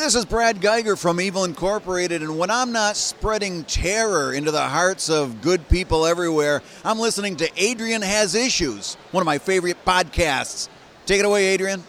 This is Brad Geiger from Evil Incorporated, and when I'm not spreading terror into the hearts of good people everywhere, I'm listening to Adrian Has Issues, one of my favorite podcasts. Take it away, Adrian.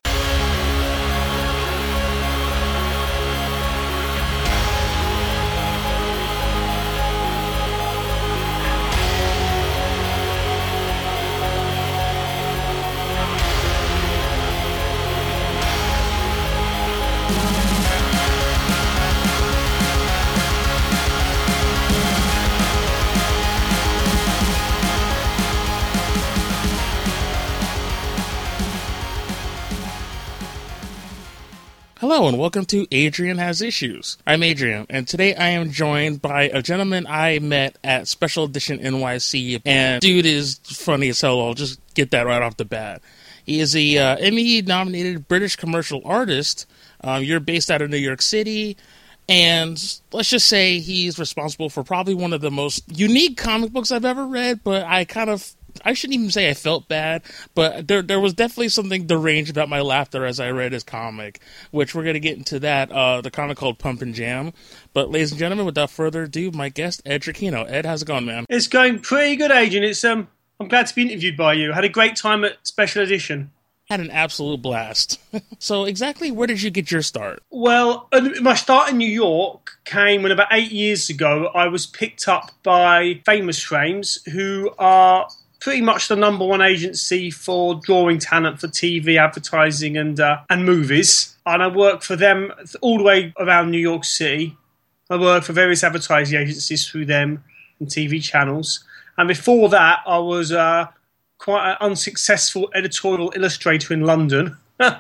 Hello and welcome to Adrian Has Issues. I'm Adrian, and today I am joined by a gentleman I met at Special Edition NYC, and dude is funny as hell. I'll just get that right off the bat. He is a Emmy-nominated British commercial artist. You're based out of New York City, and let's just say he's responsible for probably one of the most unique comic books I've ever read, but I shouldn't even say I felt bad, but there was definitely something deranged about my laughter as I read his comic, which we're going to get into that, the comic called Pump and Jam. But ladies and gentlemen, without further ado, my guest, Ed Trachino. Ed, how's it going, man? It's going pretty good, Adrian. I'm glad to be interviewed by you. I had a great time at Special Edition. Had an absolute blast. So exactly where did you get your start? Well, my start in New York came when about 8 years ago I was picked up by Famous Frames, who are pretty much the number one agency for drawing talent for TV, advertising, and movies. And I worked for them all the way around New York City. I worked for various advertising agencies through them and TV channels. And before that, I was quite an unsuccessful editorial illustrator in London.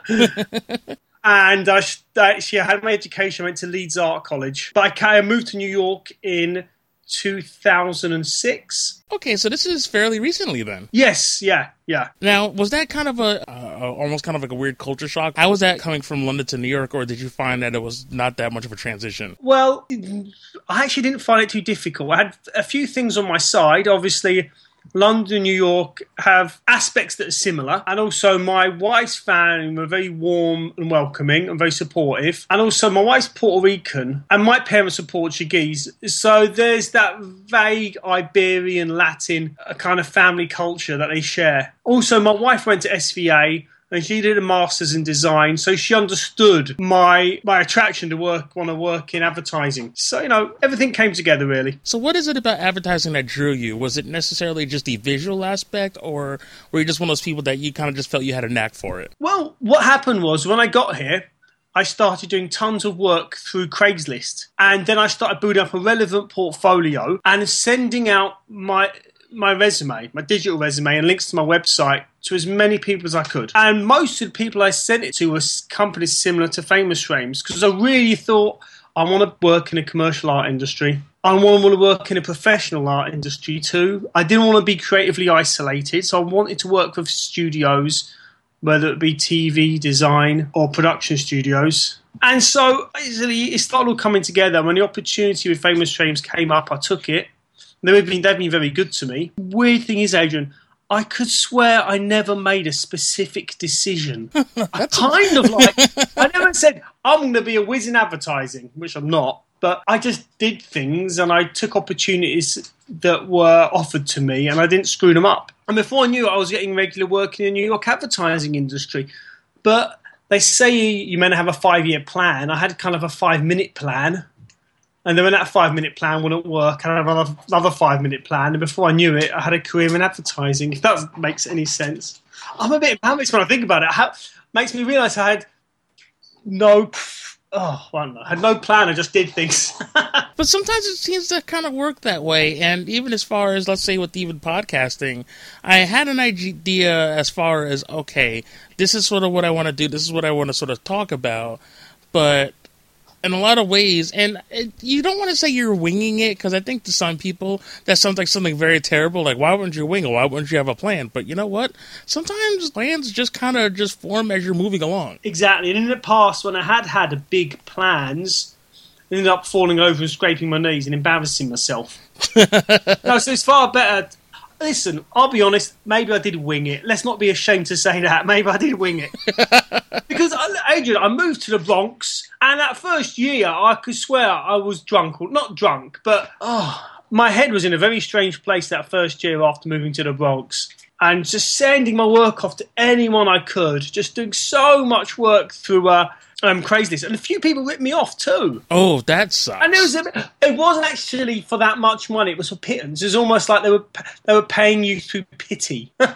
And I had my education. I went to Leeds Art College. But I moved to New York in 2006. Okay, so this is fairly recently then. Yes, yeah. Now, was that kind of almost kind of like a weird culture shock? How was that coming from London to New York, or did you find that it was not that much of a transition? Well, I actually didn't find it too difficult. I had a few things on my side. Obviously, London and New York have aspects that are similar, and also my wife's family were very warm and welcoming and very supportive, and also my wife's Puerto Rican and my parents are Portuguese, so there's that vague Iberian Latin kind of family culture that they share. Also, my wife went to SVA and she did a master's in design, so she understood my attraction to want to work in advertising. So, everything came together, really. So what is it about advertising that drew you? Was it necessarily just the visual aspect, or were you just one of those people that you kind of just felt you had a knack for it? Well, what happened was, when I got here, I started doing tons of work through Craigslist. And then I started building up a relevant portfolio and sending out my resume, my digital resume, and links to my website to as many people as I could. And most of the people I sent it to were companies similar to Famous Frames, because I really thought I want to work in a commercial art industry. I want to work in a professional art industry too. I didn't want to be creatively isolated, so I wanted to work with studios, whether it be TV, design, or production studios. And so basically it started all coming together. When the opportunity with Famous Frames came up, I took it. They've been very good to me. Weird thing is, Adrian, I could swear I never made a specific decision. I never said, I'm going to be a whiz in advertising, which I'm not. But I just did things and I took opportunities that were offered to me and I didn't screw them up. And before I knew it, I was getting regular work in the New York advertising industry. But they say you're meant to have a 5-year plan. I had kind of a 5-minute plan. And then when that 5-minute plan wouldn't work, I had another 5-minute plan. And before I knew it, I had a career in advertising, if that makes any sense. I'm a bit embarrassed when I think about it. It makes me realise I had no plan. I just did things. But sometimes it seems to kind of work that way. And even as far as, let's say, with even podcasting, I had an idea as far as, okay, this is sort of what I want to do. This is what I want to sort of talk about. But in a lot of ways, and you don't want to say you're winging it, because I think to some people that sounds like something very terrible, like why wouldn't you wing it, why wouldn't you have a plan? But you know what, sometimes plans just kind of just form as you're moving along. Exactly. And in the past, when I had big plans, I ended up falling over and scraping my knees and embarrassing myself. No, so it's far better. Listen, I'll be honest, maybe I did wing it. Let's not be ashamed to say that. Maybe I did wing it. Because, Adrian, I moved to the Bronx, and that first year, I could swear I was drunk. Or not drunk, but my head was in a very strange place that first year after moving to the Bronx. And just sending my work off to anyone I could. Just doing so much work through Craigslist. And a few people ripped me off too. Oh, that sucks. And it wasn't actually for that much money. It was for pittance. It was almost like they were paying you through pity. But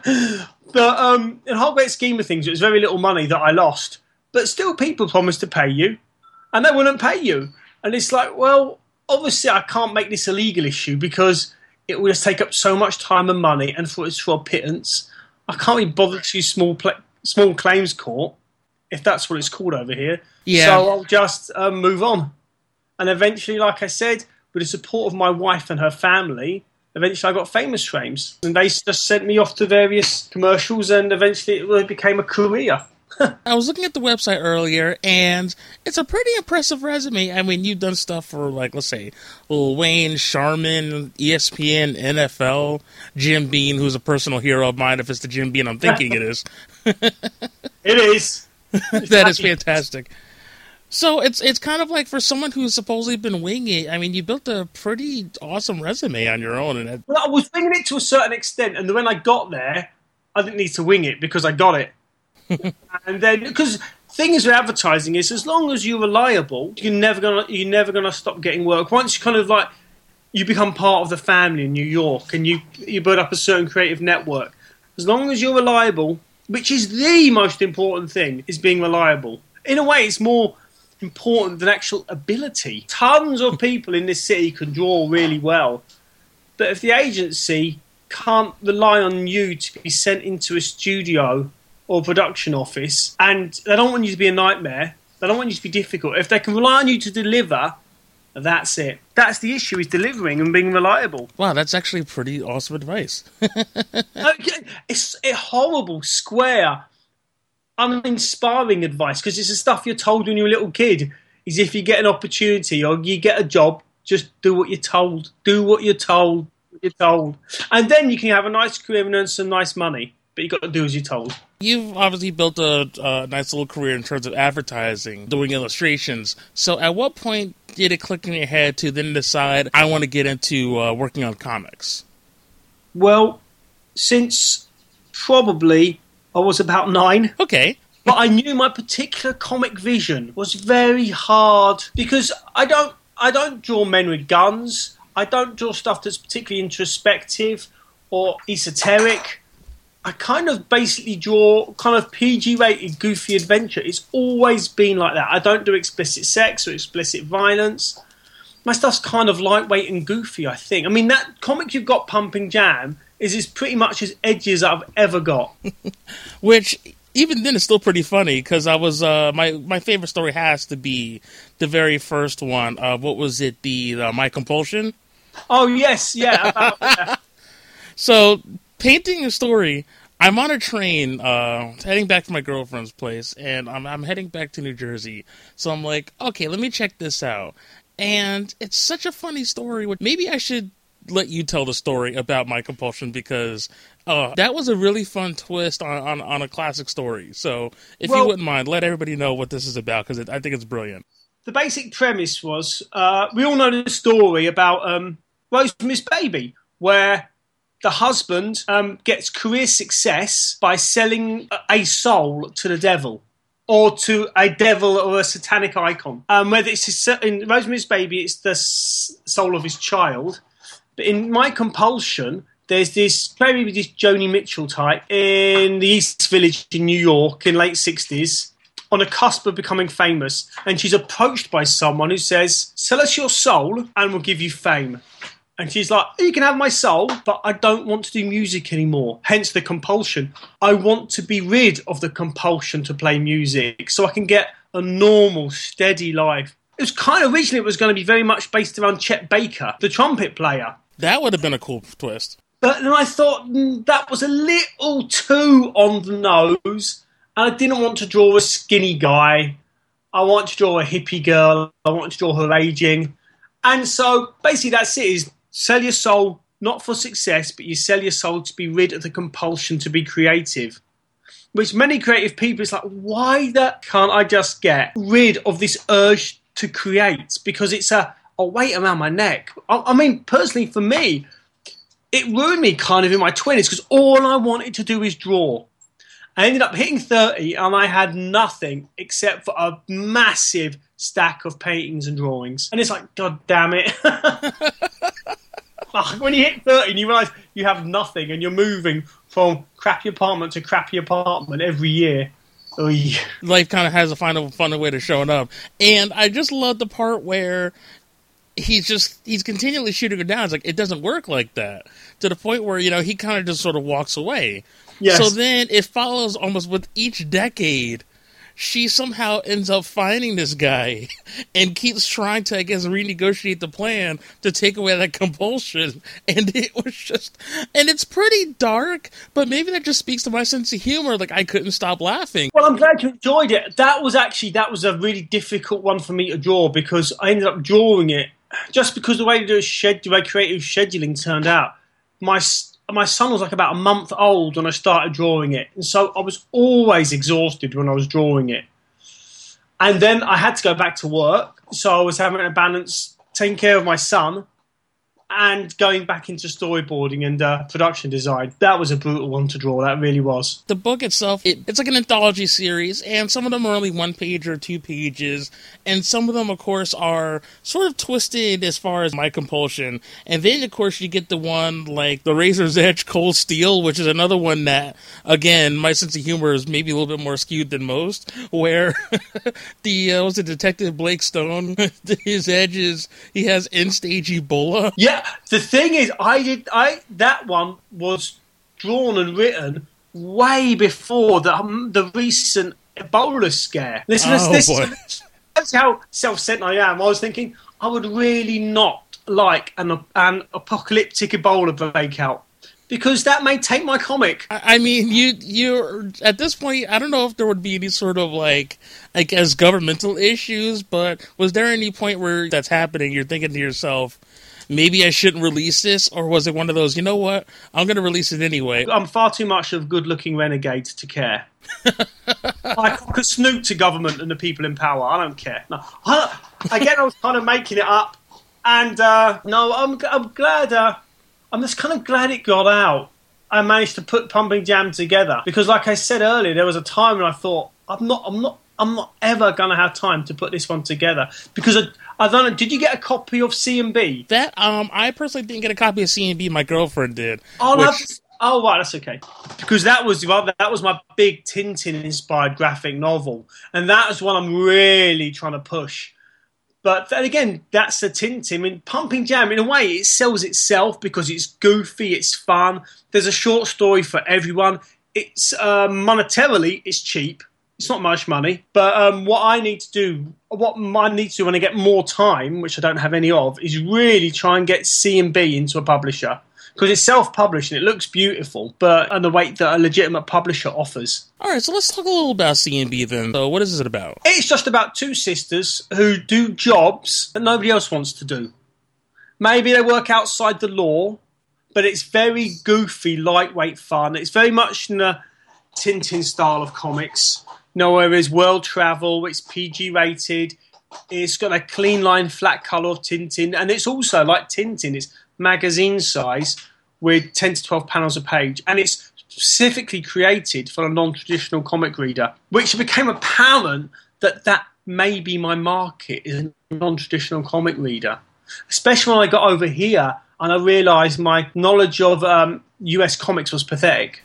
in the whole great scheme of things, it was very little money that I lost. But still, people promised to pay you. And they wouldn't pay you. And it's like, well, obviously I can't make this a legal issue because it will just take up so much time and money, and it's for a pittance. I can't be bothered to small claims court, if that's what it's called over here. Yeah. So I'll just move on. And eventually, like I said, with the support of my wife and her family, eventually I got Famous Frames. And they just sent me off to various commercials, and eventually it became a career. I was looking at the website earlier, and it's a pretty impressive resume. I mean, you've done stuff for, like, let's say, Lil Wayne, Charmin, ESPN, NFL, Jim Beam, who's a personal hero of mine, if it's the Jim Beam I'm thinking it is. It is. That is fantastic. So it's kind of like for someone who's supposedly been winging it, I mean, you built a pretty awesome resume on your own. And Well, I was winging it to a certain extent, and then when I got there, I didn't need to wing it because I got it. And then, because things with advertising is, as long as you're reliable, you're never gonna stop getting work. Once you kind of like you become part of the family in New York, and you build up a certain creative network. As long as you're reliable, which is the most important thing, is being reliable. In a way, it's more important than actual ability. Tons of people in this city can draw really well, but if the agency can't rely on you to be sent into a studio or production office, and they don't want you to be a nightmare, they don't want you to be difficult. If they can rely on you to deliver, that's it. That's the issue, is delivering and being reliable. wow, that's actually pretty awesome advice. It's a horrible, square, uninspiring advice, because it's the stuff you're told when you're a little kid, is if you get an opportunity or you get a job, just do what you're told. Do what you're told. And then you can have a nice career and earn some nice money. But you've got to do as you're told. You've obviously built a nice little career in terms of advertising, doing illustrations. So at what point did it click in your head to then decide, I want to get into working on comics? Well, since probably I was about 9. Okay. But I knew my particular comic vision was very hard, because I don't draw men with guns. I don't draw stuff that's particularly introspective or esoteric. I kind of basically draw kind of PG-rated, goofy adventure. It's always been like that. I don't do explicit sex or explicit violence. My stuff's kind of lightweight and goofy, I think. I mean, that comic you've got, Pumping Jam, is pretty much as edgy as I've ever got. Which, even then, is still pretty funny, because I was my favorite story has to be the very first one. What was it? The My Compulsion? Oh, yes, yeah. Yeah. So, painting a story, I'm on a train heading back to my girlfriend's place, and I'm heading back to New Jersey. So I'm like, okay, let me check this out. And it's such a funny story. Maybe I should let you tell the story about My Compulsion, because that was a really fun twist on a classic story. So if you wouldn't mind, let everybody know what this is about, because I think it's brilliant. The basic premise was, we all know the story about Rosemary's Baby, where the husband gets career success by selling a soul to the devil, or to a devil or a satanic icon. Whether it's in Rosemary's Baby, it's the soul of his child. But in My Compulsion, there's this Joni Mitchell type in the East Village in New York in late 60s, on a cusp of becoming famous, and she's approached by someone who says, sell us your soul and we'll give you fame. And she's like, you can have my soul, but I don't want to do music anymore. Hence the compulsion. I want to be rid of the compulsion to play music so I can get a normal, steady life. It was kind of, originally it was going to be very much based around Chet Baker, the trumpet player. That would have been a cool twist. But then I thought that was a little too on the nose. And I didn't want to draw a skinny guy. I want to draw a hippie girl. I want to draw her aging. And so basically that's it, is sell your soul, not for success, but you sell your soul to be rid of the compulsion to be creative. Which many creative people, it's like, why can't I just get rid of this urge to create? Because it's a weight around my neck. I mean, personally, for me, it ruined me kind of in my 20s because all I wanted to do is draw. I ended up hitting 30 and I had nothing except for a massive stack of paintings and drawings. And it's like, God damn it. When you hit 30 and you realise you have nothing and you're moving from crappy apartment to crappy apartment every year. Oy. Life kind of has a funny way to showing up. And I just love the part where he's continually shooting her down. It's like, it doesn't work like that. To the point where, he kind of just sort of walks away. Yes. So then it follows almost with each decade. She somehow ends up finding this guy and keeps trying to, I guess, renegotiate the plan to take away that compulsion. And it was just, and it's pretty dark, but maybe that just speaks to my sense of humor. Like, I couldn't stop laughing. Well, I'm glad you enjoyed it. That was a really difficult one for me to draw because I ended up drawing it just because the way to do the way creative scheduling turned out. My son was like about a month old when I started drawing it. And so I was always exhausted when I was drawing it. And then I had to go back to work. So I was having to balance taking care of my son and going back into storyboarding and production design. That was a brutal one to draw. That really was. The book itself, it's like an anthology series, and some of them are only 1 page or 2 pages, and some of them, of course, are sort of twisted as far as my compulsion. And then, of course, you get the one like The Razor's Edge Cold Steel, which is another one that, again, my sense of humor is maybe a little bit more skewed than most, where was it Detective Blake Stone? His edge is, he has end-stage Ebola. Yeah. The thing is, that one was drawn and written way before the recent Ebola scare. Listen, that's how self-centered I am. I was thinking I would really not like an apocalyptic Ebola breakout because that may take my comic. I mean, you're at this point, I don't know if there would be any sort of like, I guess, governmental issues, but was there any point where that's happening, you're thinking to yourself, maybe I shouldn't release this? Or was it one of those, you know what, I'm going to release it anyway? I'm far too much of a good-looking renegade to care. I could snoot to government and the people in power. I don't care. No, again, I was kind of making it up. And, no, I'm glad... I'm just kind of glad it got out. I managed to put Pumping Jam together. Because like I said earlier, there was a time when I thought, I'm not ever going to have time to put this one together. Because I don't know, did you get a copy of C&B? That, I personally didn't get a copy of C&B, my girlfriend did. Oh, right, that's okay. Because that was my big Tintin-inspired graphic novel. And that is what I'm really trying to push. But then again, that's the Tintin. I mean, Pumping Jam, in a way, it sells itself because it's goofy, it's fun. There's a short story for everyone. It's monetarily, it's cheap. It's not much money. But what I need to do when I get more time, which I don't have any of, is really try and get C&B into a publisher. Because it's self-published and it looks beautiful, but on the weight that a legitimate publisher offers. All right, so let's talk a little about C&B then. So what is it about? It's just about two sisters who do jobs that nobody else wants to do. Maybe they work outside the law, but it's very goofy, lightweight fun. It's very much in the Tintin style of comics. Where there's world travel, it's PG-rated, it's got a clean line, flat colour of Tintin, and it's also like Tintin, it's magazine size with 10 to 12 panels a page, and it's specifically created for a non-traditional comic reader, which became apparent that may be my market, is a non-traditional comic reader, especially when I got over here and I realised my knowledge of US comics was pathetic.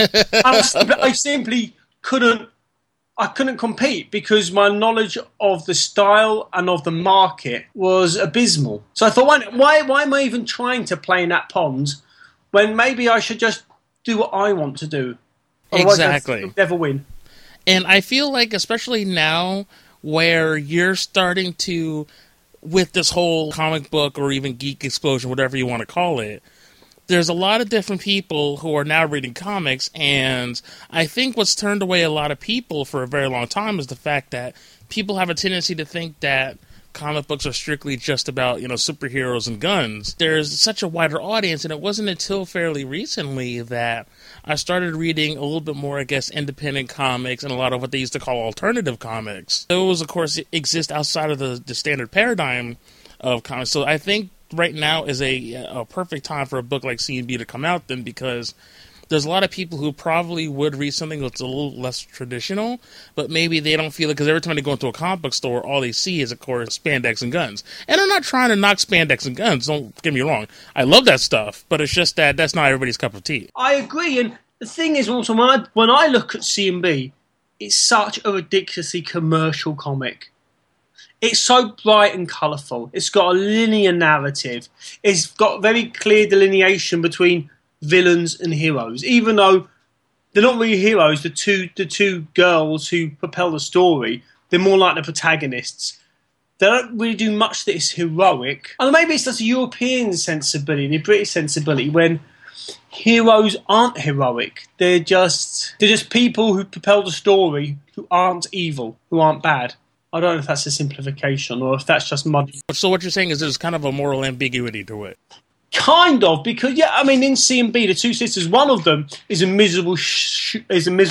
I simply couldn't compete because my knowledge of the style and of the market was abysmal. So I thought, why am I even trying to play in that pond when maybe I should just do what I want to do? Exactly. I'll never win. And I feel like, especially now, where you're starting to, with this whole comic book or even geek explosion, whatever you want to call it, there's a lot of different people who are now reading comics, and I think what's turned away a lot of people for a very long time is the fact that people have a tendency to think that comic books are strictly just about, superheroes and guns. There's such a wider audience, and it wasn't until fairly recently that I started reading a little bit more, I guess, independent comics and a lot of what they used to call alternative comics. Those, of course, exist outside of the standard paradigm of comics. So I think right now is a perfect time for a book like C&B to come out then, because there's a lot of people who probably would read something that's a little less traditional, but maybe they don't feel it because every time they go into a comic book store, all they see is, of course, spandex and guns. And I'm not trying to knock spandex and guns, don't get me wrong. I love that stuff, but it's just that that's not everybody's cup of tea. I agree, and the thing is also, when I look at C&B, it's such a ridiculously commercial comic. It's so bright and colourful. It's got a linear narrative. It's got very clear delineation between villains and heroes, even though they're not really heroes. The two girls who propel the story, they're more like the protagonists. They don't really do much that is heroic. And maybe it's just a European sensibility, the British sensibility, when heroes aren't heroic. They're just people who propel the story, who aren't evil, who aren't bad. I don't know if that's a simplification or if that's just muddy. So what you're saying is there's kind of a moral ambiguity to it. Kind of, because in C&B, the two sisters, one of them is a miserable shrew,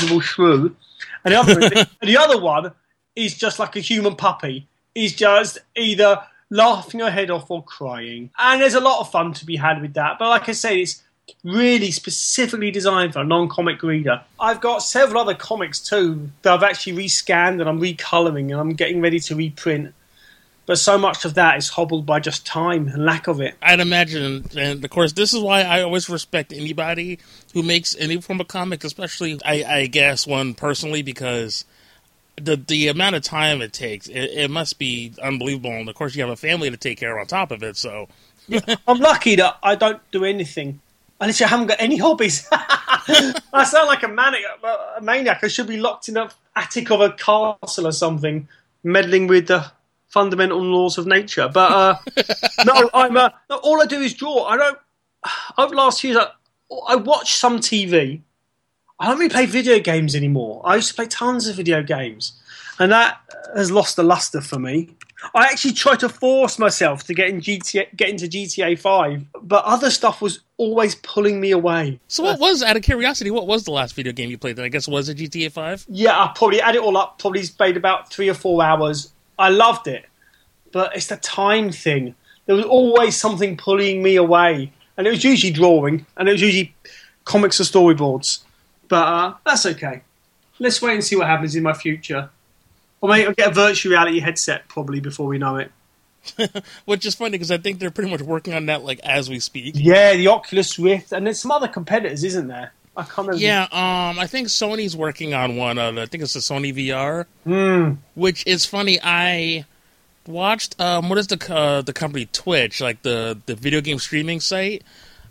and the other one is just like a human puppy. He's just either laughing her head off or crying, and there's a lot of fun to be had with that. But like I say, it's really specifically designed for a non-comic reader. I've got several other comics too that I've actually rescanned and I'm recolouring and I'm getting ready to reprint. But so much of that is hobbled by just time and lack of it. I'd imagine, and of course, this is why I always respect anybody who makes any form of comic, especially, I guess, one personally, because the amount of time it takes, it must be unbelievable. And of course, you have a family to take care of on top of it, so. Yeah, I'm lucky that I don't do anything. I literally haven't got any hobbies. I sound like a maniac. I should be locked in the attic of a castle or something, meddling with the fundamental laws of nature. But no, all I do is draw. Over the last years, I watch some TV. I don't really play video games anymore. I used to play tons of video games, and that has lost the luster for me. I actually tried to force myself to get into GTA 5, but other stuff was always pulling me away. So out of curiosity, what was the last video game you played then? I guess was it GTA 5? Yeah, I probably add it all up, probably played about 3 or 4 hours. I loved it, but it's the time thing. There was always something pulling me away, and it was usually drawing, and it was usually comics or storyboards. But that's okay. Let's wait and see what happens in my future. Or maybe I'll get a virtual reality headset probably before we know it. Which is funny because I think they're pretty much working on that like as we speak. Yeah, the Oculus Rift, and there's some other competitors, isn't there? I can't remember. Yeah, I think Sony's working on one. I think it's the Sony VR. Which is funny. I watched what is the company Twitch, like the video game streaming site.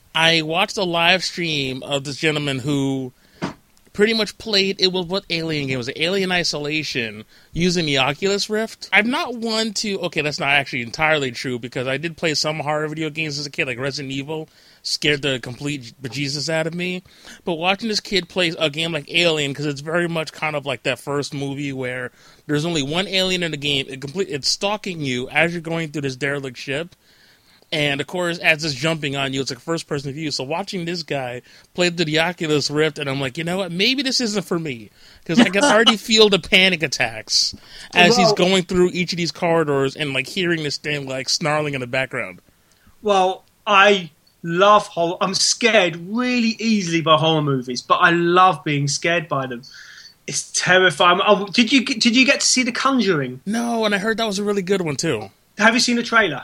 I watched a live stream of this gentleman who pretty much played, it was what Alien game was it? Alien Isolation using the Oculus Rift. I'm not one to, okay, that's not actually entirely true because I did play some horror video games as a kid, like Resident Evil, scared the complete bejesus out of me. But watching this kid play a game like Alien, because it's very much kind of like that first movie where there's only one alien in the game, it's stalking you as you're going through this derelict ship. And, of course, as it's jumping on you, it's like first-person view. So watching this guy play through the Oculus Rift, and I'm like, you know what? Maybe this isn't for me. Because I can already feel the panic attacks as he's going through each of these corridors and, like, hearing this thing, like, snarling in the background. Well, I love horror. I'm scared really easily by horror movies, but I love being scared by them. It's terrifying. Oh, did you get to see The Conjuring? No, and I heard that was a really good one, too. Have you seen the trailer?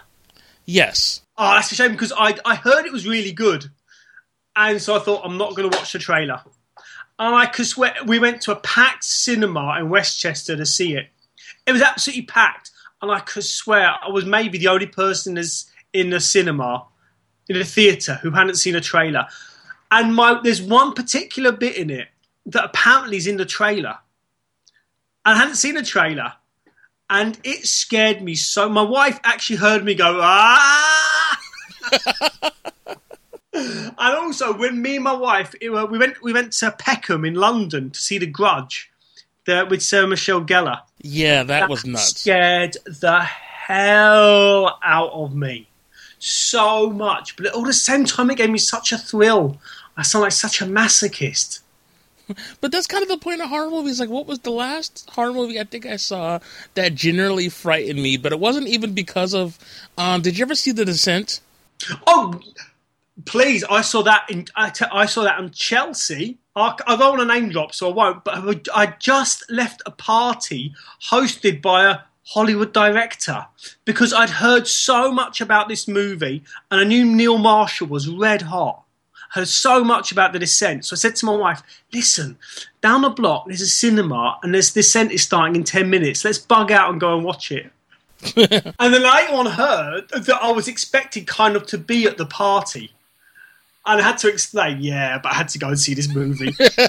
Yes. Oh, that's a shame because I heard it was really good. And so I thought, I'm not going to watch the trailer. And I could swear, we went to a packed cinema in Westchester to see it. It was absolutely packed. And I could swear I was maybe the only person in the cinema, in the theatre, who hadn't seen a trailer. And there's one particular bit in it that apparently is in the trailer. And I hadn't seen a trailer. And it scared me so. My wife actually heard me go, ah! And also, when me and my wife, we went to Peckham in London to see The Grudge with Sarah Michelle Gellar. Yeah, that was nuts. Scared the hell out of me. So much. But at the same time, it gave me such a thrill. I sound like such a masochist. But that's kind of the point of horror movies. Like, what was the last horror movie I think I saw that generally frightened me? But it wasn't even because of... did you ever see The Descent? Oh, please. I saw that in Chelsea. I don't want to name drop, so I won't. But I just left a party hosted by a Hollywood director because I'd heard so much about this movie and I knew Neil Marshall was red hot. Heard so much about The Descent. So I said to my wife, listen, down the block there's a cinema and this Descent is starting in 10 minutes. Let's bug out and go and watch it. And then later on heard that I was expected kind of to be at the party. And I had to explain, but I had to go and see this movie.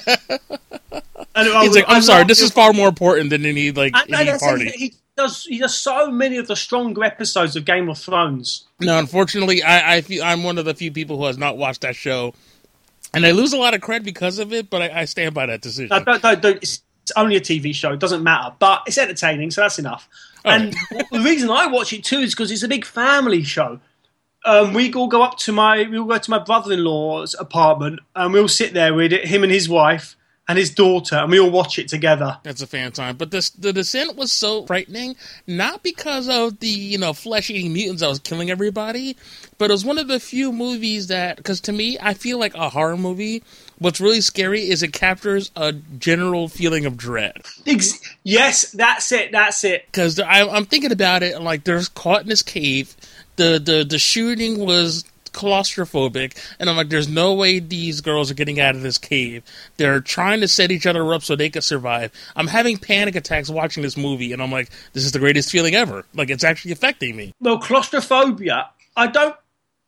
And he's like, I'm sorry, this is far more important than any party. He does so many of the stronger episodes of Game of Thrones. No, unfortunately, I feel I'm one of the few people who has not watched that show, and I lose a lot of cred because of it. But I stand by that decision. No, don't. It's only a TV show; it doesn't matter. But it's entertaining, so that's enough. Oh. And the reason I watch it too is because it's a big family show. We all go to my brother-in-law's apartment, and we'll sit there with him and his wife and his daughter, and we all watch it together. That's a fan time. But The Descent was so frightening, not because of the, flesh-eating mutants that was killing everybody, but it was one of the few movies that, because to me, I feel like a horror movie, what's really scary is it captures a general feeling of dread. Yes, that's it. Because I'm thinking about it, and like, they're caught in this cave, the shooting was claustrophobic, and I'm like, there's no way these girls are getting out of this cave. They're trying to set each other up so they can survive. I'm having panic attacks watching this movie, and I'm like, this is the greatest feeling ever. Like, it's actually affecting me. Well, claustrophobia, I don't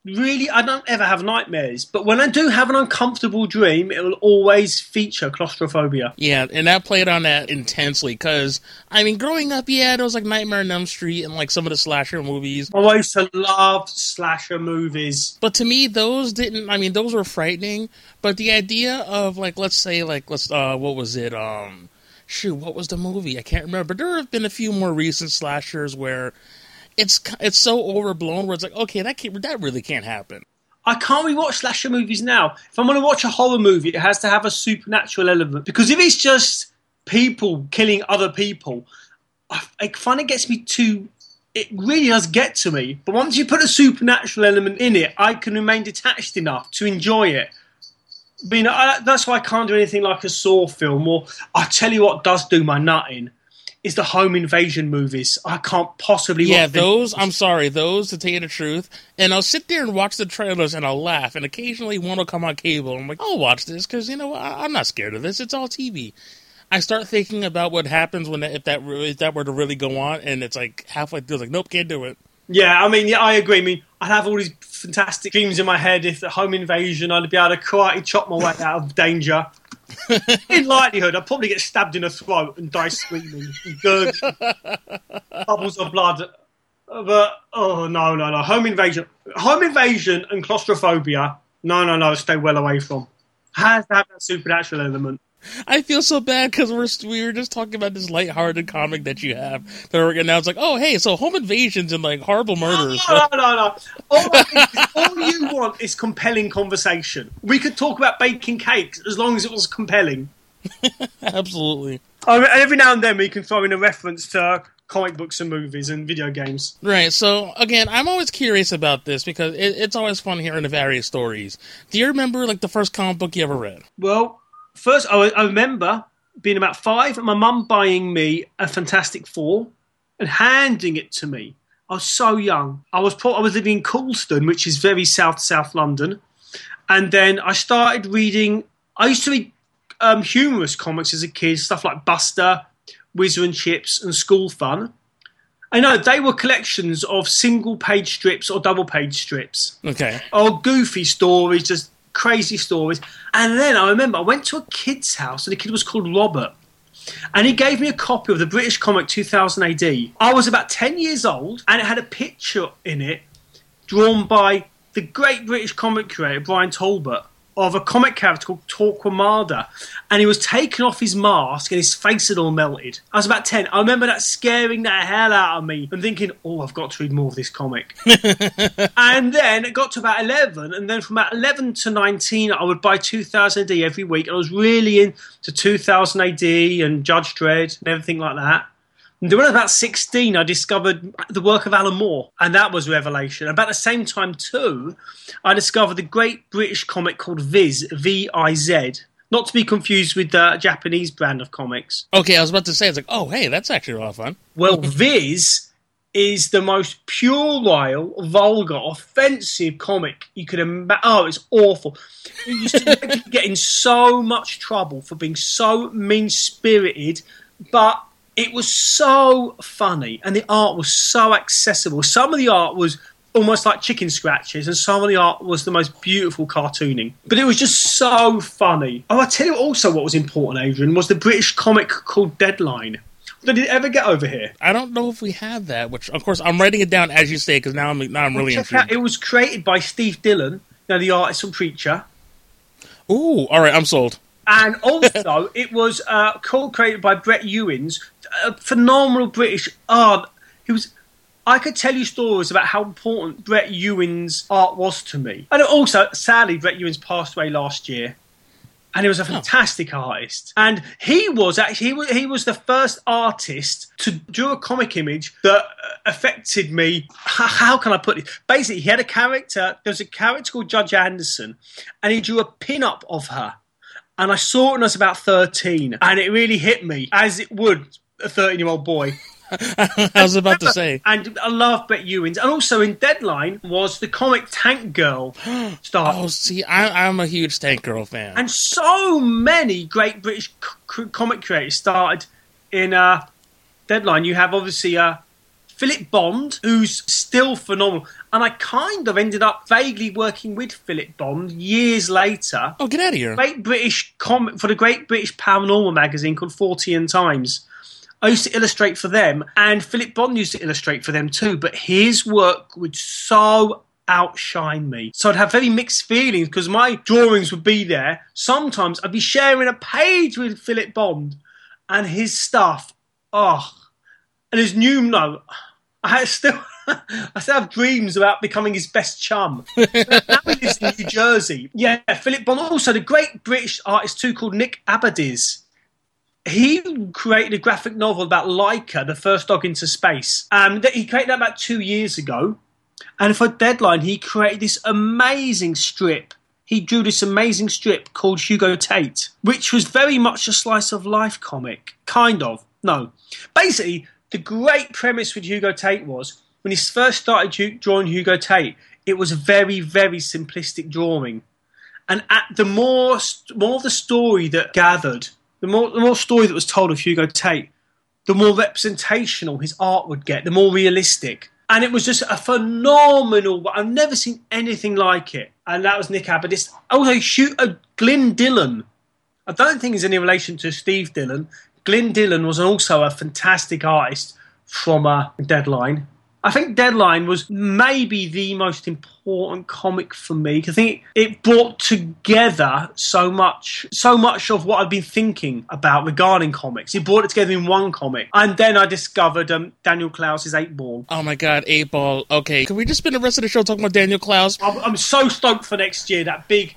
ever have nightmares, but when I do have an uncomfortable dream, it will always feature claustrophobia. Yeah, and that played on that intensely, because, growing up, there was like Nightmare on Elm Street and like some of the slasher movies. I used to love slasher movies. But to me, those those were frightening, but the idea of what was it, what was the movie? I can't remember, but there have been a few more recent slashers where it's so overblown where it's like, okay, that really can't happen. I can't rewatch slasher movies now. If I'm going to watch a horror movie, it has to have a supernatural element. Because if it's just people killing other people, it kind of gets me it really does get to me. But once you put a supernatural element in it, I can remain detached enough to enjoy it. That's why I can't do anything like a Saw film. Or I tell you what does do my nutting is the home invasion movies. I can't possibly watch them. Those, I'm sorry, those, to tell you the truth. And I'll sit there and watch the trailers and I'll laugh. And occasionally one will come on cable. I'm like, I'll watch this because, I'm not scared of this. It's all TV. I start thinking about what happens if that were to really go on. And it's like halfway through, like, nope, can't do it. Yeah, I agree. I'd have all these fantastic dreams in my head. If the home invasion, I'd be able to karate chop my way out of danger. In likelihood, I'd probably get stabbed in the throat and die screaming. Good. Bubbles of blood. But, no. Home invasion and claustrophobia, no, stay well away from. Has to have that supernatural element. I feel so bad because we were just talking about this lighthearted comic that you have. And now it's like, oh, hey, so home invasions and like horrible murders. No. All you want is compelling conversation. We could talk about baking cakes as long as it was compelling. Absolutely. Every now and then we can throw in a reference to comic books and movies and video games. Right, so again, I'm always curious about this because it's always fun hearing the various stories. Do you remember like the first comic book you ever read? Well, first, I remember being about 5 and my mum buying me a Fantastic Four and handing it to me. I was so young. I was living in Coulston, which is very South London. And then I started reading... I used to read humorous comics as a kid, stuff like Buster, Whizzer and Chips, and School Fun. I know, they were collections of single-page strips or double-page strips. Okay. Or goofy stories, just crazy stories. And then I remember I went to a kid's house and the kid was called Robert, and he gave me a copy of the British comic 2000 AD. I was about 10 years old and it had a picture in it drawn by the great British comic creator Brian Talbot of a comic character called Torquemada, and he was taking off his mask and his face had all melted. I was about 10. I remember that scaring the hell out of me and thinking, oh, I've got to read more of this comic. And then it got to about 11, and then from about 11 to 19, I would buy 2000 AD every week. I was really into 2000 AD and Judge Dredd and everything like that. And when I was about 16, I discovered the work of Alan Moore, and that was a revelation. About the same time, too, I discovered the great British comic called Viz, V-I-Z, not to be confused with the Japanese brand of comics. Okay, I was about to say, it's like, oh, hey, that's actually a lot of fun. Well, Viz is the most puerile, vulgar, offensive comic you could imagine. Oh, it's awful. You used to get in so much trouble for being so mean-spirited, but it was so funny, and the art was so accessible. Some of the art was almost like chicken scratches, and some of the art was the most beautiful cartooning. But it was just so funny. Oh, I tell you also what was important, Adrian, was the British comic called Deadline. Did it ever get over here? I don't know if we have that, which, of course, I'm writing it down as you say, because now I'm really intrigued. It was created by Steve Dillon, the artist from Preacher. Ooh, all right, I'm sold. And also, it was created by Brett Ewins, a phenomenal British art. I could tell you stories about how important Brett Ewins' art was to me. And also, sadly, Brett Ewins passed away last year. And he was a fantastic artist. And he was the first artist to draw a comic image that affected me. How can I put it? Basically, he had a character. There was a character called Judge Anderson, and he drew a pin-up of her. And I saw it when I was about 13, and it really hit me, as it would a 13-year-old boy. I was about to say. And I love Brett Ewins. And also in Deadline was the comic Tank Girl star. Oh, see, I'm a huge Tank Girl fan. And so many great British comic creators started in Deadline. You have obviously Philip Bond, who's still phenomenal. And I kind of ended up vaguely working with Philip Bond years later. Oh, get out of here. Great British comic for the Great British Paranormal magazine called 40 Times. I used to illustrate for them, and Philip Bond used to illustrate for them too, but his work would so outshine me. So I'd have very mixed feelings because my drawings would be there. Sometimes I'd be sharing a page with Philip Bond and his stuff. Oh, and his I still have dreams about becoming his best chum. Now he lives in New Jersey. Yeah, Philip Bond. Also, the great British artist too called Nick Abadies. He created a graphic novel about Laika, the first dog into space. He created that about 2 years ago. And for Deadline, he created this amazing strip. He drew this amazing strip called Hugo Tate, which was very much a slice of life comic. Kind of. No. Basically, the great premise with Hugo Tate was, when he first started drawing Hugo Tate, it was a very, very simplistic drawing. And the more of the story that gathered, the more story that was told of Hugo Tate, the more representational his art would get, the more realistic. And it was just a phenomenal... I've never seen anything like it. And that was Nick Abadies. Also, Glyn Dillon. I don't think he's any relation to Steve Dillon. Glyn Dillon was also a fantastic artist from Deadline. I think Deadline was maybe the most important comic for me. I think it brought together so much of what I've been thinking about regarding comics. It brought it together in one comic. And then I discovered Daniel Clowes' 8-Ball. Oh my God, 8-Ball. Okay, can we just spend the rest of the show talking about Daniel Clowes? I'm so stoked for next year.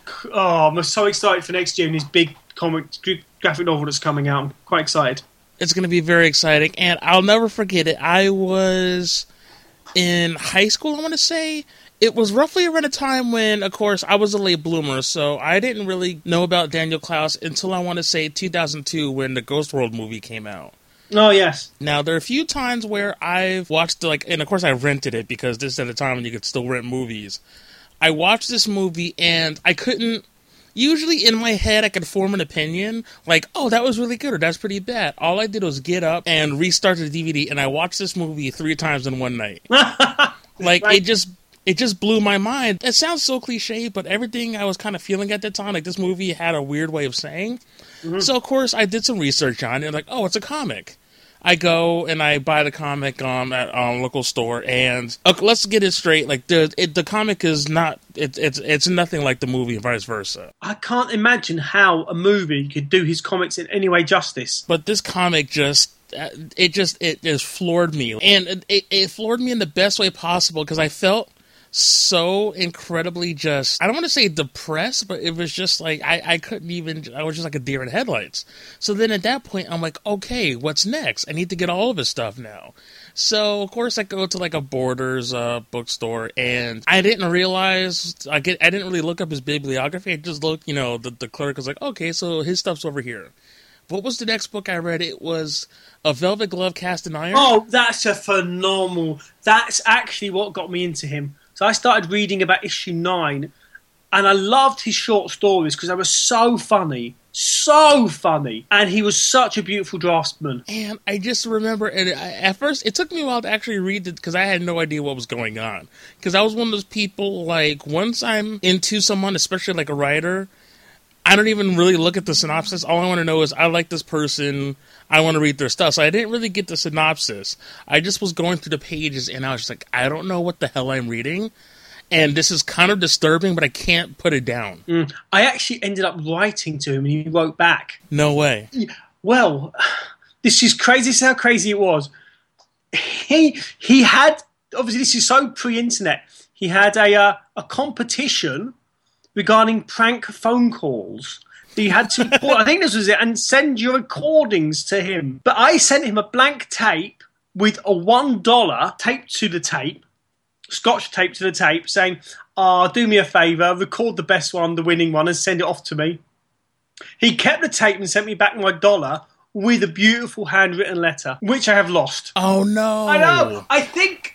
I'm so excited for next year and this big comic graphic novel that's coming out. I'm quite excited. It's going to be very exciting. And I'll never forget it. I was... in high school, I want to say. It was roughly around a time when, of course, I was a late bloomer, so I didn't really know about Daniel Clowes until I want to say 2002 when the Ghost World movie came out. Oh, yes. Now, there are a few times where I've watched, and of course I rented it because this is at a time when you could still rent movies. I watched this movie and I couldn't... Usually in my head, I could form an opinion, like, oh, that was really good, or that's pretty bad. All I did was get up and restart the DVD, and I watched this movie 3 times in one night. It just blew my mind. It sounds so cliche, but everything I was kind of feeling at the time, like this movie had a weird way of saying. Mm-hmm. So, of course, I did some research on it, like, oh, it's a comic. I go and I buy the comic at local store, and let's get it straight. Like the comic is not it's nothing like the movie, and vice versa. I can't imagine how a movie could do his comics in any way justice. But this comic just floored me, and it floored me in the best way possible because I felt so incredibly I don't want to say depressed, but it was just like I couldn't even, I was just like a deer in headlights. So then at that point I'm like, okay, what's next? I need to get all of his stuff now. So of course I go to like a Borders bookstore, and I didn't realize I didn't really look up his bibliography. I just looked, the clerk was like, okay, so his stuff's over here. What was the next book I read? It was A Velvet Glove Cast in Iron. Oh, that's that's actually what got me into him. So I started reading about issue 9, and I loved his short stories because they were so funny, and he was such a beautiful draftsman. And I just remember, at first, it took me a while to actually read it because I had no idea what was going on. Because I was one of those people, like, once I'm into someone, especially like a writer, I don't even really look at the synopsis. All I want to know is I like this person, I want to read their stuff. So I didn't really get the synopsis. I just was going through the pages, and I was just like, I don't know what the hell I'm reading. And this is kind of disturbing, but I can't put it down. I actually ended up writing to him, and he wrote back. No way. Well, this is crazy. This is how crazy it was. He had, obviously this is so pre-internet, he had a competition regarding prank phone calls. He had to, I think this was it, and send your recordings to him. But I sent him a blank tape with a $1 taped to the tape, scotch taped to the tape, saying, do me a favour, record the best one, the winning one, and send it off to me. He kept the tape and sent me back my $1 with a beautiful handwritten letter, which I have lost. Oh, no. I know. I think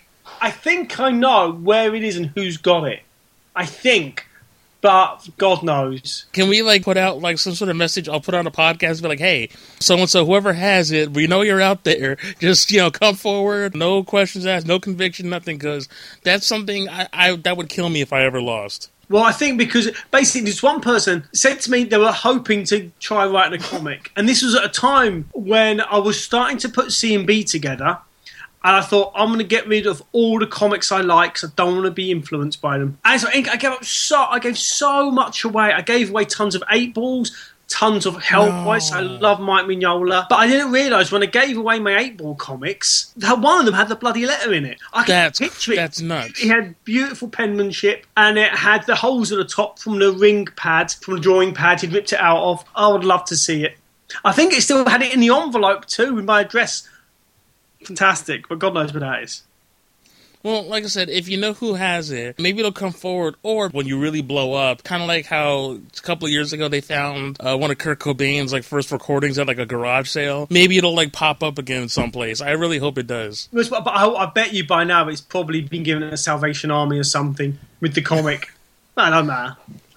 I know where it is and who's got it. I think. But God knows. Can we put out some sort of message? I'll put on a podcast and be like, hey, so-and-so, whoever has it, we know you're out there. Just, come forward. No questions asked, no conviction, nothing, because that's something that would kill me if I ever lost. Well, I think because basically this one person said to me they were hoping to try writing a comic. And this was at a time when I was starting to put C&B together. And I thought, I'm going to get rid of all the comics I like because I don't want to be influenced by them. And so I gave so much away. I gave away tons of 8-balls, tons of Hellboy. I love Mike Mignola. But I didn't realise when I gave away my 8-ball comics, that one of them had the bloody letter in it. I could picture it. That's nuts. It had beautiful penmanship, and it had the holes at the top from the ring pad, from the drawing pad he'd ripped it out of. I would love to see it. I think it still had it in the envelope too, with my address. Fantastic, but God knows what that is. Well, like I said, if you know who has it, maybe it'll come forward, or when you really blow up, kind of like how a couple of years ago they found one of Kurt Cobain's first recordings at a garage sale. Maybe it'll pop up again someplace. I really hope it does. But I bet you by now it's probably been given a Salvation Army or something with the comic. I don't matter.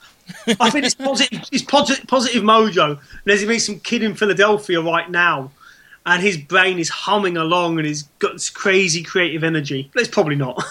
I think it's positive mojo. There's even some kid in Philadelphia right now, and his brain is humming along and he's got this crazy creative energy. But it's probably not.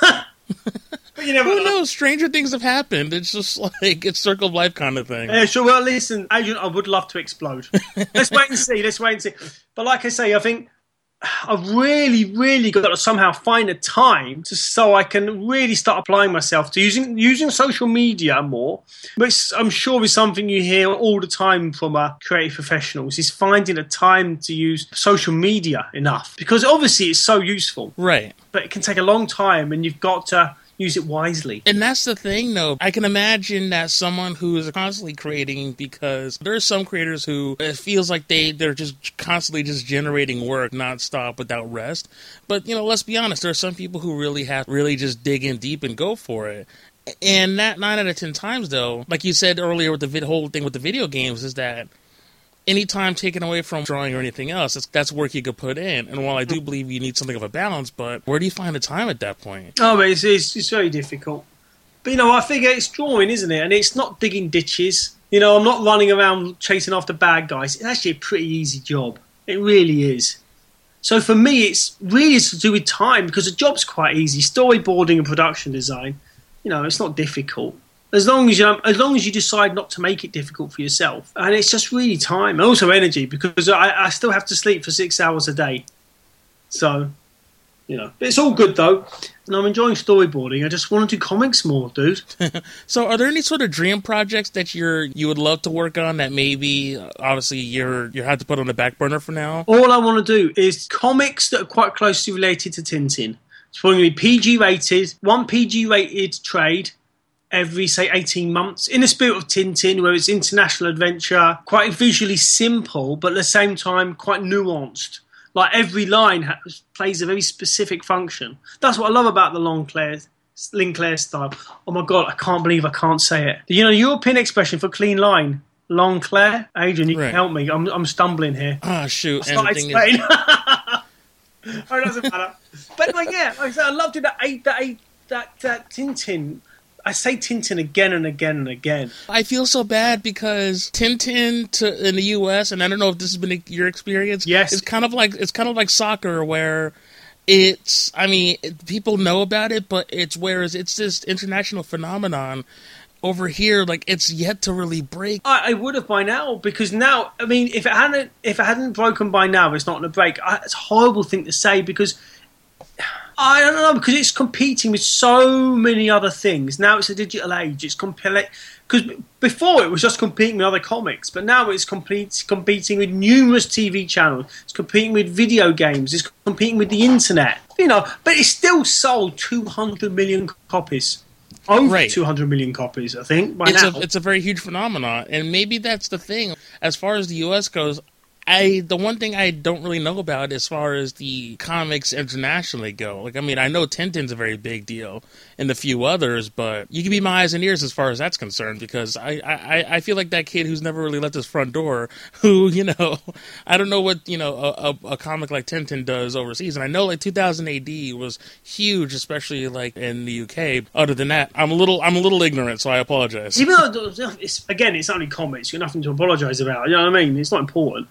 But you never know. Who knows? Stranger things have happened. It's just it's circle of life kind of thing. Yeah, sure. Well, listen, Adrian, I would love to explode. Let's wait and see. But like I say, I think I've really got to somehow find a time so I can really start applying myself to using social media more, which I'm sure is something you hear all the time from creative professionals, is finding a time to use social media enough. Because obviously it's so useful. Right. But it can take a long time, and you've got to use it wisely. And that's the thing, though. I can imagine that someone who is constantly creating, because there are some creators who it feels like they're just constantly just generating work nonstop without rest. But, let's be honest, there are some people who really just dig in deep and go for it. And that 9 out of 10 times, though, like you said earlier with the whole thing with the video games, is that any time taken away from drawing or anything else, that's work you could put in. And while I do believe you need something of a balance, but where do you find the time at that point? Oh, it's very difficult. But, I figure it's drawing, isn't it? And it's not digging ditches. I'm not running around chasing after bad guys. It's actually a pretty easy job. It really is. So for me, it's really to do with time, because the job's quite easy. Storyboarding and production design, it's not difficult. As long as you decide not to make it difficult for yourself. And it's just really time. And also energy, because I still have to sleep for 6 hours a day. So, but it's all good though, and I'm enjoying storyboarding. I just want to do comics more, dude. So, are there any sort of dream projects that you would love to work on that maybe, obviously, you have to put on the back burner for now? All I want to do is comics that are quite closely related to Tintin. It's probably going to be PG rated, one PG rated trade every, say, 18 months, in the spirit of Tintin, where it's international adventure, quite visually simple, but at the same time quite nuanced. Like every line plays a very specific function. That's what I love about the Linclair style. Oh my God, I can't believe I can't say it. The European expression for clean line, Linclair. Adrian, you can help me. I'm stumbling here. Oh, shoot. Oh, it doesn't matter. But yeah, like I said, I loved it. That Tintin. I say Tintin again and again and again. I feel so bad because Tintin in the U.S., and I don't know if this has been your experience. Yes, it's kind of like soccer, where people know about it, but it's this international phenomenon. Over here, like, it's yet to really break. I would have by now, because now, if it hadn't broken by now, it's not going to break. It's a horrible thing to say, because I don't know, because it's competing with so many other things. Now it's a digital age. It's because before it was just competing with other comics, but now it's competing with numerous TV channels. It's competing with video games. It's competing with the internet. But it's still sold 200 million copies. Over 200 million copies, I think, by now. It's a very huge phenomenon, and maybe that's the thing. As far as the U.S. goes, the one thing I don't really know about as far as the comics internationally go, I know Tintin's a very big deal and a few others, but you can be my eyes and ears as far as that's concerned, because I feel like that kid who's never really left his front door, who, I don't know what, a comic like Tintin does overseas. And I know 2000 AD was huge, especially in the UK. Other than that, I'm a little ignorant, so I apologize. Even though it's only comics, you've got nothing to apologize about. You know what I mean? It's not important.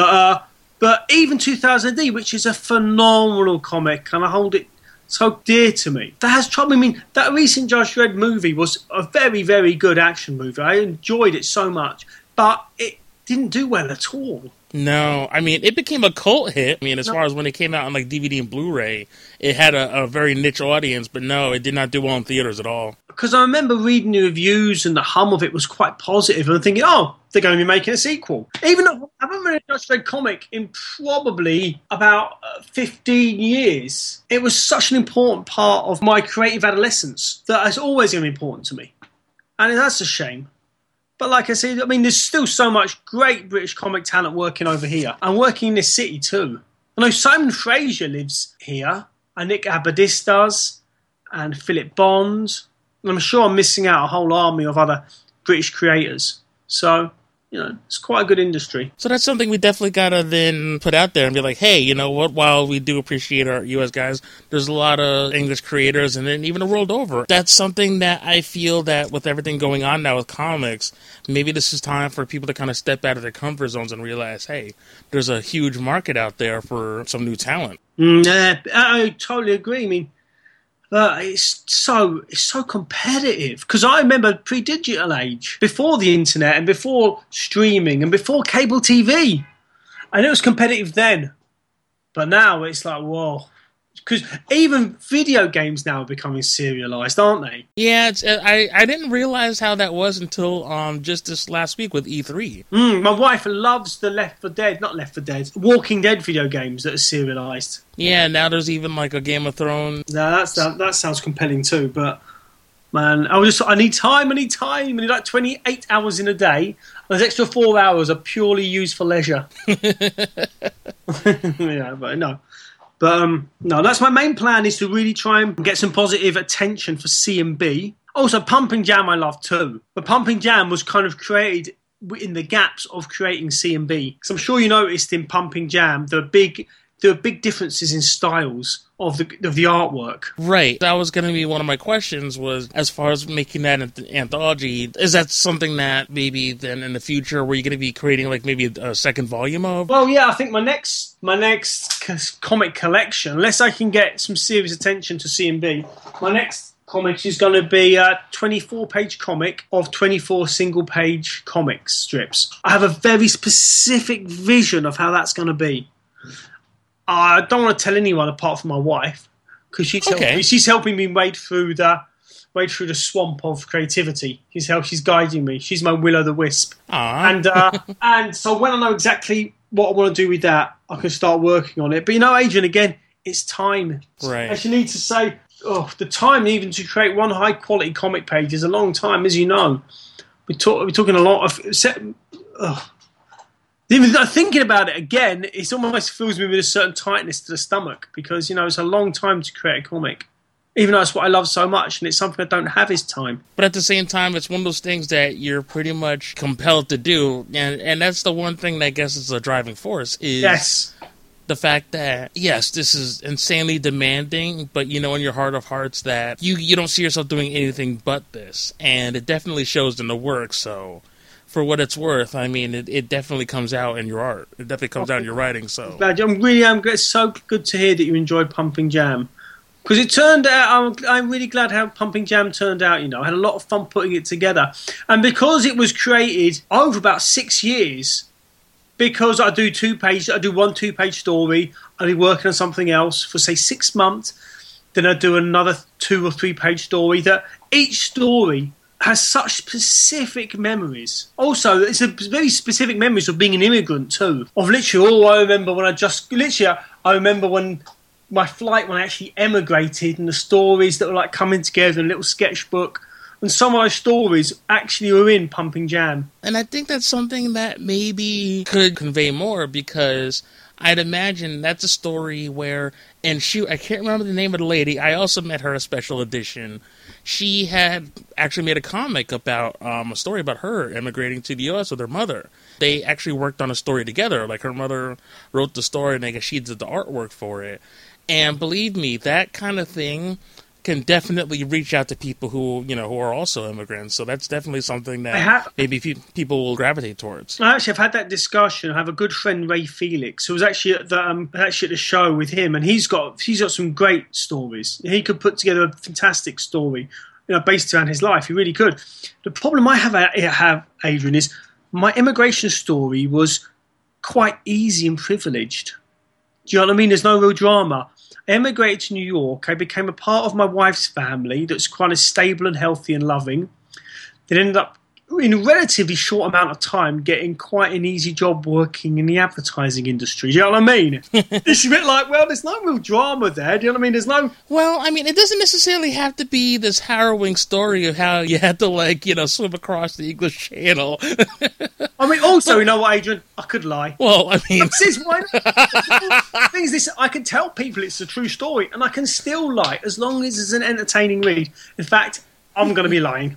But even 2000 AD, which is a phenomenal comic, and I hold it so dear to me. That has troubled me. That recent Judge Dredd movie was a very, very good action movie. I enjoyed it so much, but it didn't do well at all. No, it became a cult hit. As far as when it came out on DVD and Blu-ray, it had a very niche audience, but no, it did not do well in theaters at all. Because I remember reading the reviews and the hum of it was quite positive, and thinking, oh, they're going to be making a sequel. Even though I haven't read a Judge Dredd comic in probably about 15 years. It was such an important part of my creative adolescence that it's always going to be important to me. And that's a shame. But like I said, there's still so much great British comic talent working over here. And working in this city too. I know Simon Fraser lives here, and Nick Abadis does, and Philip Bond. And I'm sure I'm missing out a whole army of other British creators. So, it's quite a good industry. So that's something we definitely got to then put out there and be like, hey, you know what, while we do appreciate our U.S. guys, there's a lot of English creators, and then even the world over. That's something that I feel that with everything going on now with comics, maybe this is time for people to kind of step out of their comfort zones and realize, hey, there's a huge market out there for some new talent. I totally agree. It's so competitive, because I remember pre-digital age, before the internet and before streaming and before cable TV, and it was competitive then. But now it's like, whoa, because even video games now are becoming serialized, aren't they? Yeah, I didn't realize how that was until just this last week with E3. My wife loves the Walking Dead video games that are serialized. Yeah, now there's even a Game of Thrones. No, that sounds compelling too, but man, I need time. I need 28 hours in a day. Those extra 4 hours are purely used for leisure. Yeah, but no. But no, that's my main plan, is to really try and get some positive attention for C&B. Also, Pumping Jam I love too. But Pumping Jam was kind of created in the gaps of creating C&B. Because I'm sure you noticed in Pumping Jam, there are big differences in styles of the artwork. Right. That was going to be one of my questions, was as far as making that anthology, is that something that maybe then in the future were you going to be creating maybe a second volume of? Well, yeah, I think my next comic collection, unless I can get some serious attention to C&B, my next comic is going to be a 24-page comic of 24 single-page comic strips. I have a very specific vision of how that's going to be. I don't want to tell anyone apart from my wife, because she's helping me wade through the swamp of creativity. She's guiding me. She's my will-o'-the-wisp. And so when I know exactly what I want to do with that, I can start working on it. But Adrian, again, it's time. Right. I should need to say, the time even to create one high-quality comic page is a long time, as you know. We're talking a lot of... Even thinking about it again, it almost fills me with a certain tightness to the stomach because, it's a long time to create a comic. Even though it's what I love so much, and it's something I don't have is time. But at the same time, it's one of those things that you're pretty much compelled to do, and that's the one thing that I guess is a driving force, is the fact that, yes, this is insanely demanding, but in your heart of hearts that you don't see yourself doing anything but this, and it definitely shows in the work, so... For what it's worth, I mean, it definitely comes out in your art. It definitely comes out in your writing, so... It's so good to hear that you enjoyed Pumping Jam. Because it turned out, I'm really glad how Pumping Jam turned out, I had a lot of fun putting it together. And because it was created over about 6 years, because I do one 2-page story, I'll be working on something else for, say, 6 months, then I do another 2 or 3-page story, that each story has such specific memories. Also, it's a very specific memories of being an immigrant too. Of literally, I remember when my flight when I actually emigrated and the stories that were like coming together in a little sketchbook. And some of those stories actually were in Pumping Jam. And I think that's something that maybe could convey more because I'd imagine that's a story where, and I can't remember the name of the lady. I also met her a special edition. She had actually made a comic about a story about her immigrating to the U.S. with her mother. They actually worked on a story together. Like her mother wrote the story and I guess she did the artwork for it. And believe me, that kind of thing can definitely reach out to people who are also immigrants. So that's definitely something that maybe people will gravitate towards. I've had that discussion. I have a good friend, Ray Felix, who was actually at the show with him, and he's got some great stories. He could put together a fantastic story, based around his life. He really could. The problem I have, Adrian, is my immigration story was quite easy and privileged. Do you know what I mean? There's no real drama. I emigrated to New York. I became a part of my wife's family that's quite stable and healthy and loving. Then ended up, in a relatively short amount of time, getting quite an easy job working in the advertising industry. Do you know what I mean? It's a bit like, there's no real drama there. Do you know what I mean? There's no... Well, I mean, it doesn't necessarily have to be this harrowing story of how you had to, swim across the English Channel. I mean, also, you know what, Adrian? I could lie. Well, I mean... The thing is this, I can tell people it's a true story, and I can still lie, as long as it's an entertaining read. In fact, I'm going to be lying.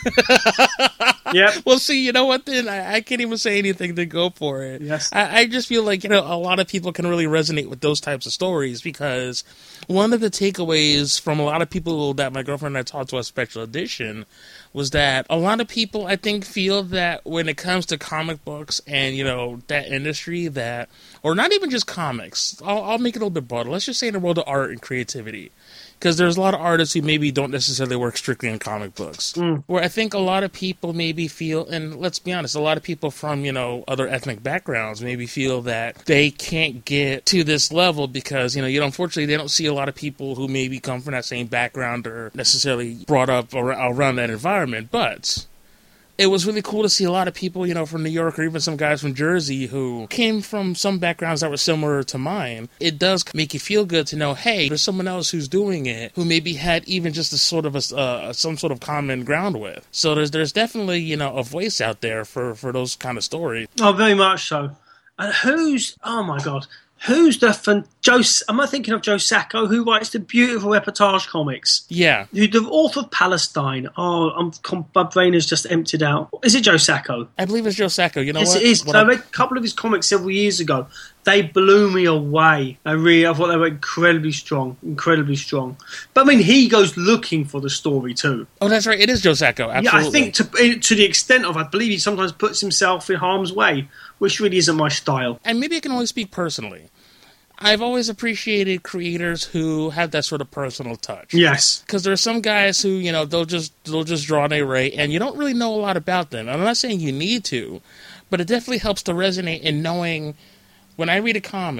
Yep. Well, see, you know what, then? I can't even say anything to go for it. Yes. I just feel like, a lot of people can really resonate with those types of stories because one of the takeaways from a lot of people that my girlfriend and I talked to at Special Edition was that a lot of people, I think, feel that when it comes to comic books and, that industry that, or not even just comics, I'll make it a little bit broader. Let's just say in the world of art and creativity. Because there's a lot of artists who maybe don't necessarily work strictly in comic books. Where I think a lot of people maybe feel, and let's be honest, a lot of people from, other ethnic backgrounds maybe feel that they can't get to this level because, unfortunately they don't see a lot of people who maybe come from that same background or necessarily brought up around that environment. But it was really cool to see a lot of people, from New York or even some guys from Jersey who came from some backgrounds that were similar to mine. It does make you feel good to know, hey, there's someone else who's doing it who maybe had even just some sort of common ground with. So there's definitely, a voice out there for those kind of stories. Oh, very much so. And oh my God, am I thinking of Joe Sacco, who writes the beautiful reportage comics? Yeah. The author of Palestine. Oh, my brain has just emptied out. Is it Joe Sacco? I believe it's Joe Sacco. You know yes, what? Yes, it is. I read a couple of his comics several years ago. They blew me away. I thought they were incredibly strong. But I mean, he goes looking for the story too. Oh, that's right. It is Joe Sacco. Absolutely. Yeah, I think to the extent of, I believe he sometimes puts himself in harm's way, which really isn't my style. And maybe I can only speak personally. I've always appreciated creators who have that sort of personal touch. Yes. Because there are some guys who, they'll just draw and array, and you don't really know a lot about them. I'm not saying you need to, but it definitely helps to resonate in knowing when I read a comic,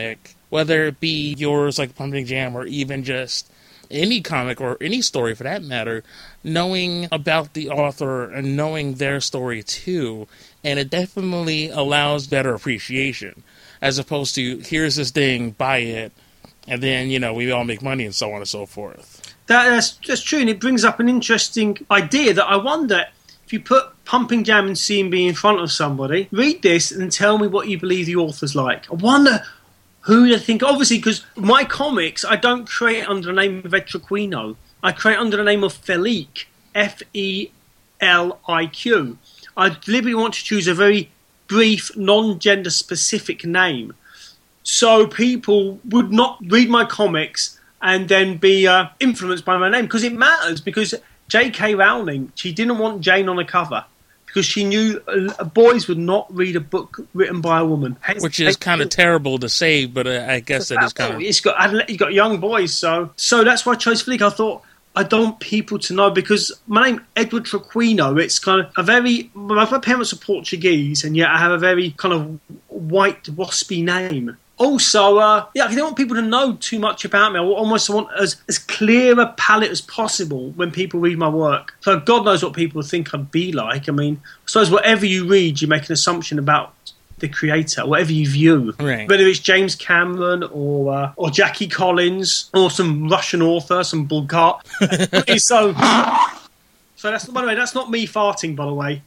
whether it be yours like Pumping Jam or even just any comic or any story for that matter, knowing about the author and knowing their story too, and it definitely allows better appreciation as opposed to here's this thing, buy it, and then we all make money and so on and so forth. That's true, and it brings up an interesting idea that I wonder if you put Pumping Jam and CMB in front of somebody, read this and tell me what you believe the author's like. I wonder who they think. Obviously, because my comics, I don't create under the name of Ed Traquino. I create under the name of Feliq, Feliq. I deliberately want to choose a very brief, non-gender specific name, so people would not read my comics and then be influenced by my name, because it matters. Because J.K. Rowling, she didn't want Jane on the cover because she knew boys would not read a book written by a woman. Which is kind of terrible to say, but I guess that is kind of... You got young boys, so that's why I chose Feliq. I thought, I don't want people to know, because my name, Edward Traquino, it's kind of a very... My parents are Portuguese, and yet I have a very kind of white, waspy name. Also, I don't want people to know too much about me. I almost want as clear a palette as possible when people read my work. So God knows what people think I'd be like. I mean, I suppose whatever you read, you make an assumption about the creator, whatever you view. Right. Whether it's James Cameron or Jackie Collins or some Russian author, some Bulgar. So that's, by the way, that's not me farting, by the way.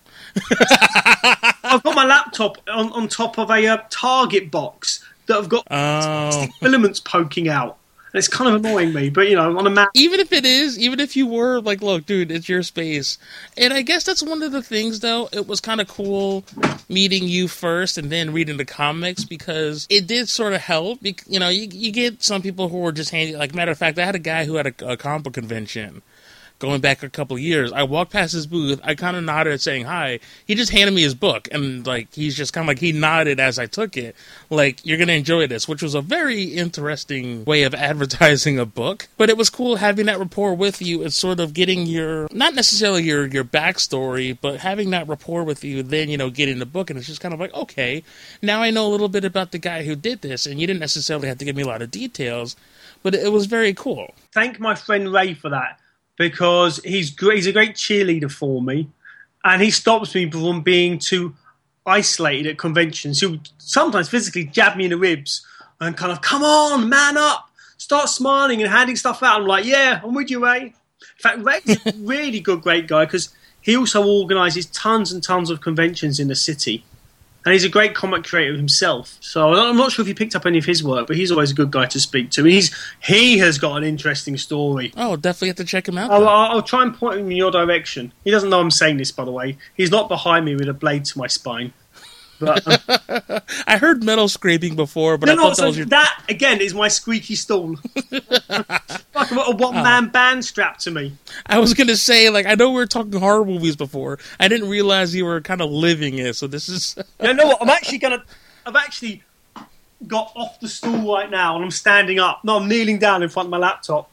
I've got my laptop on top of a Target box that have got filaments poking out. And it's kind of annoying me, but on a map. Even if you were like, look, dude, it's your space. And I guess that's one of the things, though. It was kind of cool meeting you first and then reading the comics, because it did sort of help. You get some people who are just handy. Like, matter of fact, I had a guy who had a comic book convention going back a couple of years. I walked past his booth. I kind of nodded saying hi. He just handed me his book, and he's just kind of like, he nodded as I took it, like, you're going to enjoy this, which was a very interesting way of advertising a book. But it was cool having that rapport with you and sort of getting your, not necessarily your backstory, but having that rapport with you, then, getting the book, and it's just kind of like, okay, now I know a little bit about the guy who did this, and you didn't necessarily have to give me a lot of details, but it was very cool. Thank my friend Ray for that, because he's a great cheerleader for me, and he stops me from being too isolated at conventions. He'll sometimes physically jab me in the ribs and kind of, come on, man up, start smiling and handing stuff out. I'm like, yeah, I'm with you, Ray. In fact, Ray's a really good, great guy, because he also organises tons and tons of conventions in the city. And he's a great comic creator himself. So I'm not sure if you picked up any of his work, but he's always a good guy to speak to. He has got an interesting story. Oh, definitely have to check him out. I'll try and point him in your direction. He doesn't know I'm saying this, by the way. He's not behind me with a blade to my spine. But, I heard metal scraping before, but I thought that was your... That, again, is my squeaky stool. Like a one-man band strapped to me. I was going to say, I know we were talking horror movies before. I didn't realize you were kind of living it, so this is... You know what? I've actually got off the stool right now, and I'm standing up. No, I'm kneeling down in front of my laptop.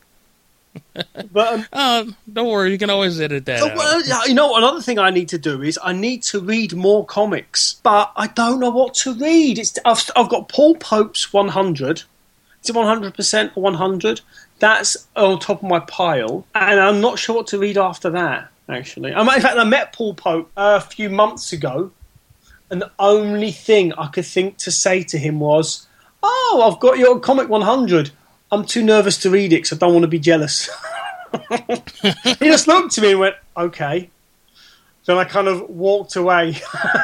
But don't worry, you can always edit that out. Another thing I need to do is I need to read more comics, but I don't know what to read. I've got Paul Pope's 100. Is it 100% or 100? That's on top of my pile, and I'm not sure what to read after that, actually. In fact, I met Paul Pope a few months ago, and the only thing I could think to say to him was, oh, I've got your comic 100. I'm too nervous to read it because I don't want to be jealous. He just looked at me and went, okay. Then I kind of walked away,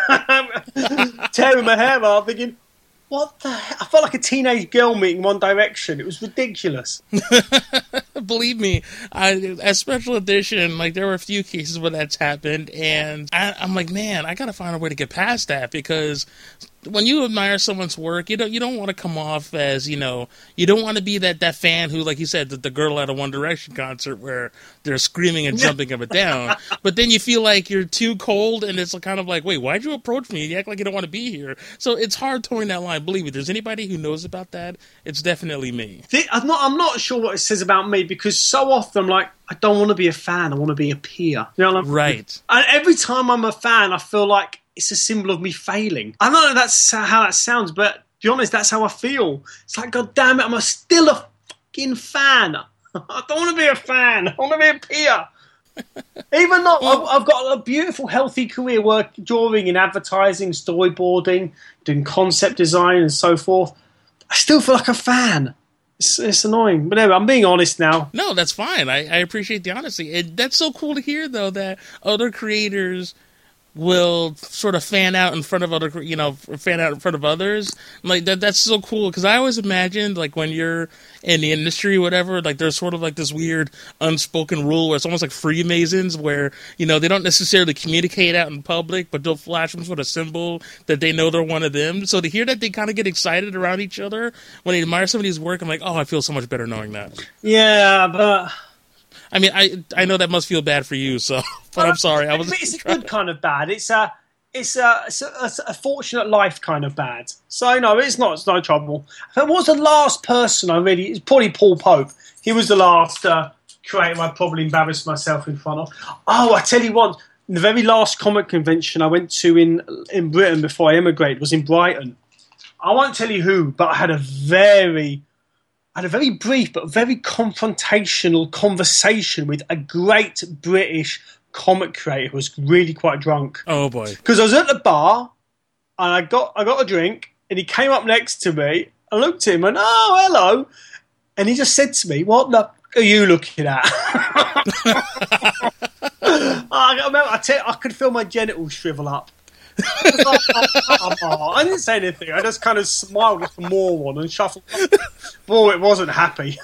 tearing my hair out, thinking, what the hell? I felt like a teenage girl meeting One Direction. It was ridiculous. Believe me, at Special Edition, there were a few cases where that's happened, and I'm like, man, I gotta find a way to get past that, because when you admire someone's work, you don't want to come off as, you don't want to be that fan who, like you said, the girl at a One Direction concert where they're screaming and jumping up and down. But then you feel like you're too cold, and it's kind of like, wait, why'd you approach me? You act like you don't want to be here. So it's hard towing that line. Believe me, if there's anybody who knows about that, it's definitely me. I'm not sure what it says about me, because so often I'm like, I don't want to be a fan. I want to be a peer. Right. And every time I'm a fan, I feel like it's a symbol of me failing. I don't know if that's how that sounds, but be honest, that's how I feel. It's like, God damn it, I'm still a fucking fan. I don't want to be a fan. I want to be a peer. Even though I've got a beautiful, healthy career drawing in advertising, storyboarding, doing concept design and so forth, I still feel like a fan. It's annoying. But anyway, I'm being honest now. No, that's fine. I appreciate the honesty. That's so cool to hear, though, that other creators will sort of fan out in front of others. Like that's so cool, because I always imagined, like, when you're in the industry or whatever, like there's sort of like this weird unspoken rule where it's almost like Freemasons, where, you know, they don't necessarily communicate out in public, but they'll flash some sort of symbol that they know they're one of them. So to hear that they kind of get excited around each other when they admire somebody's work, I'm like, oh, I feel so much better knowing that. Yeah, but I mean, I know that must feel bad for you, so. But I'm sorry. It's a good kind of bad. It's a fortunate life kind of bad. So no, it's no trouble. What was the last person it's probably Paul Pope. He was the last creator I probably embarrassed myself in front of. Oh, I tell you what, the very last comic convention I went to in Britain before I emigrated was in Brighton. I won't tell you who, but I had a very brief but very confrontational conversation with a great British comic creator who was really quite drunk. Oh boy! Because I was at the bar and I got a drink, and he came up next to me. I looked at him and, oh, hello, and he just said to me, "What the f- are you looking at?" I could feel my genitals shrivel up. I didn't say anything. I just kind of smiled like a moron and shuffled. Boy, it wasn't happy.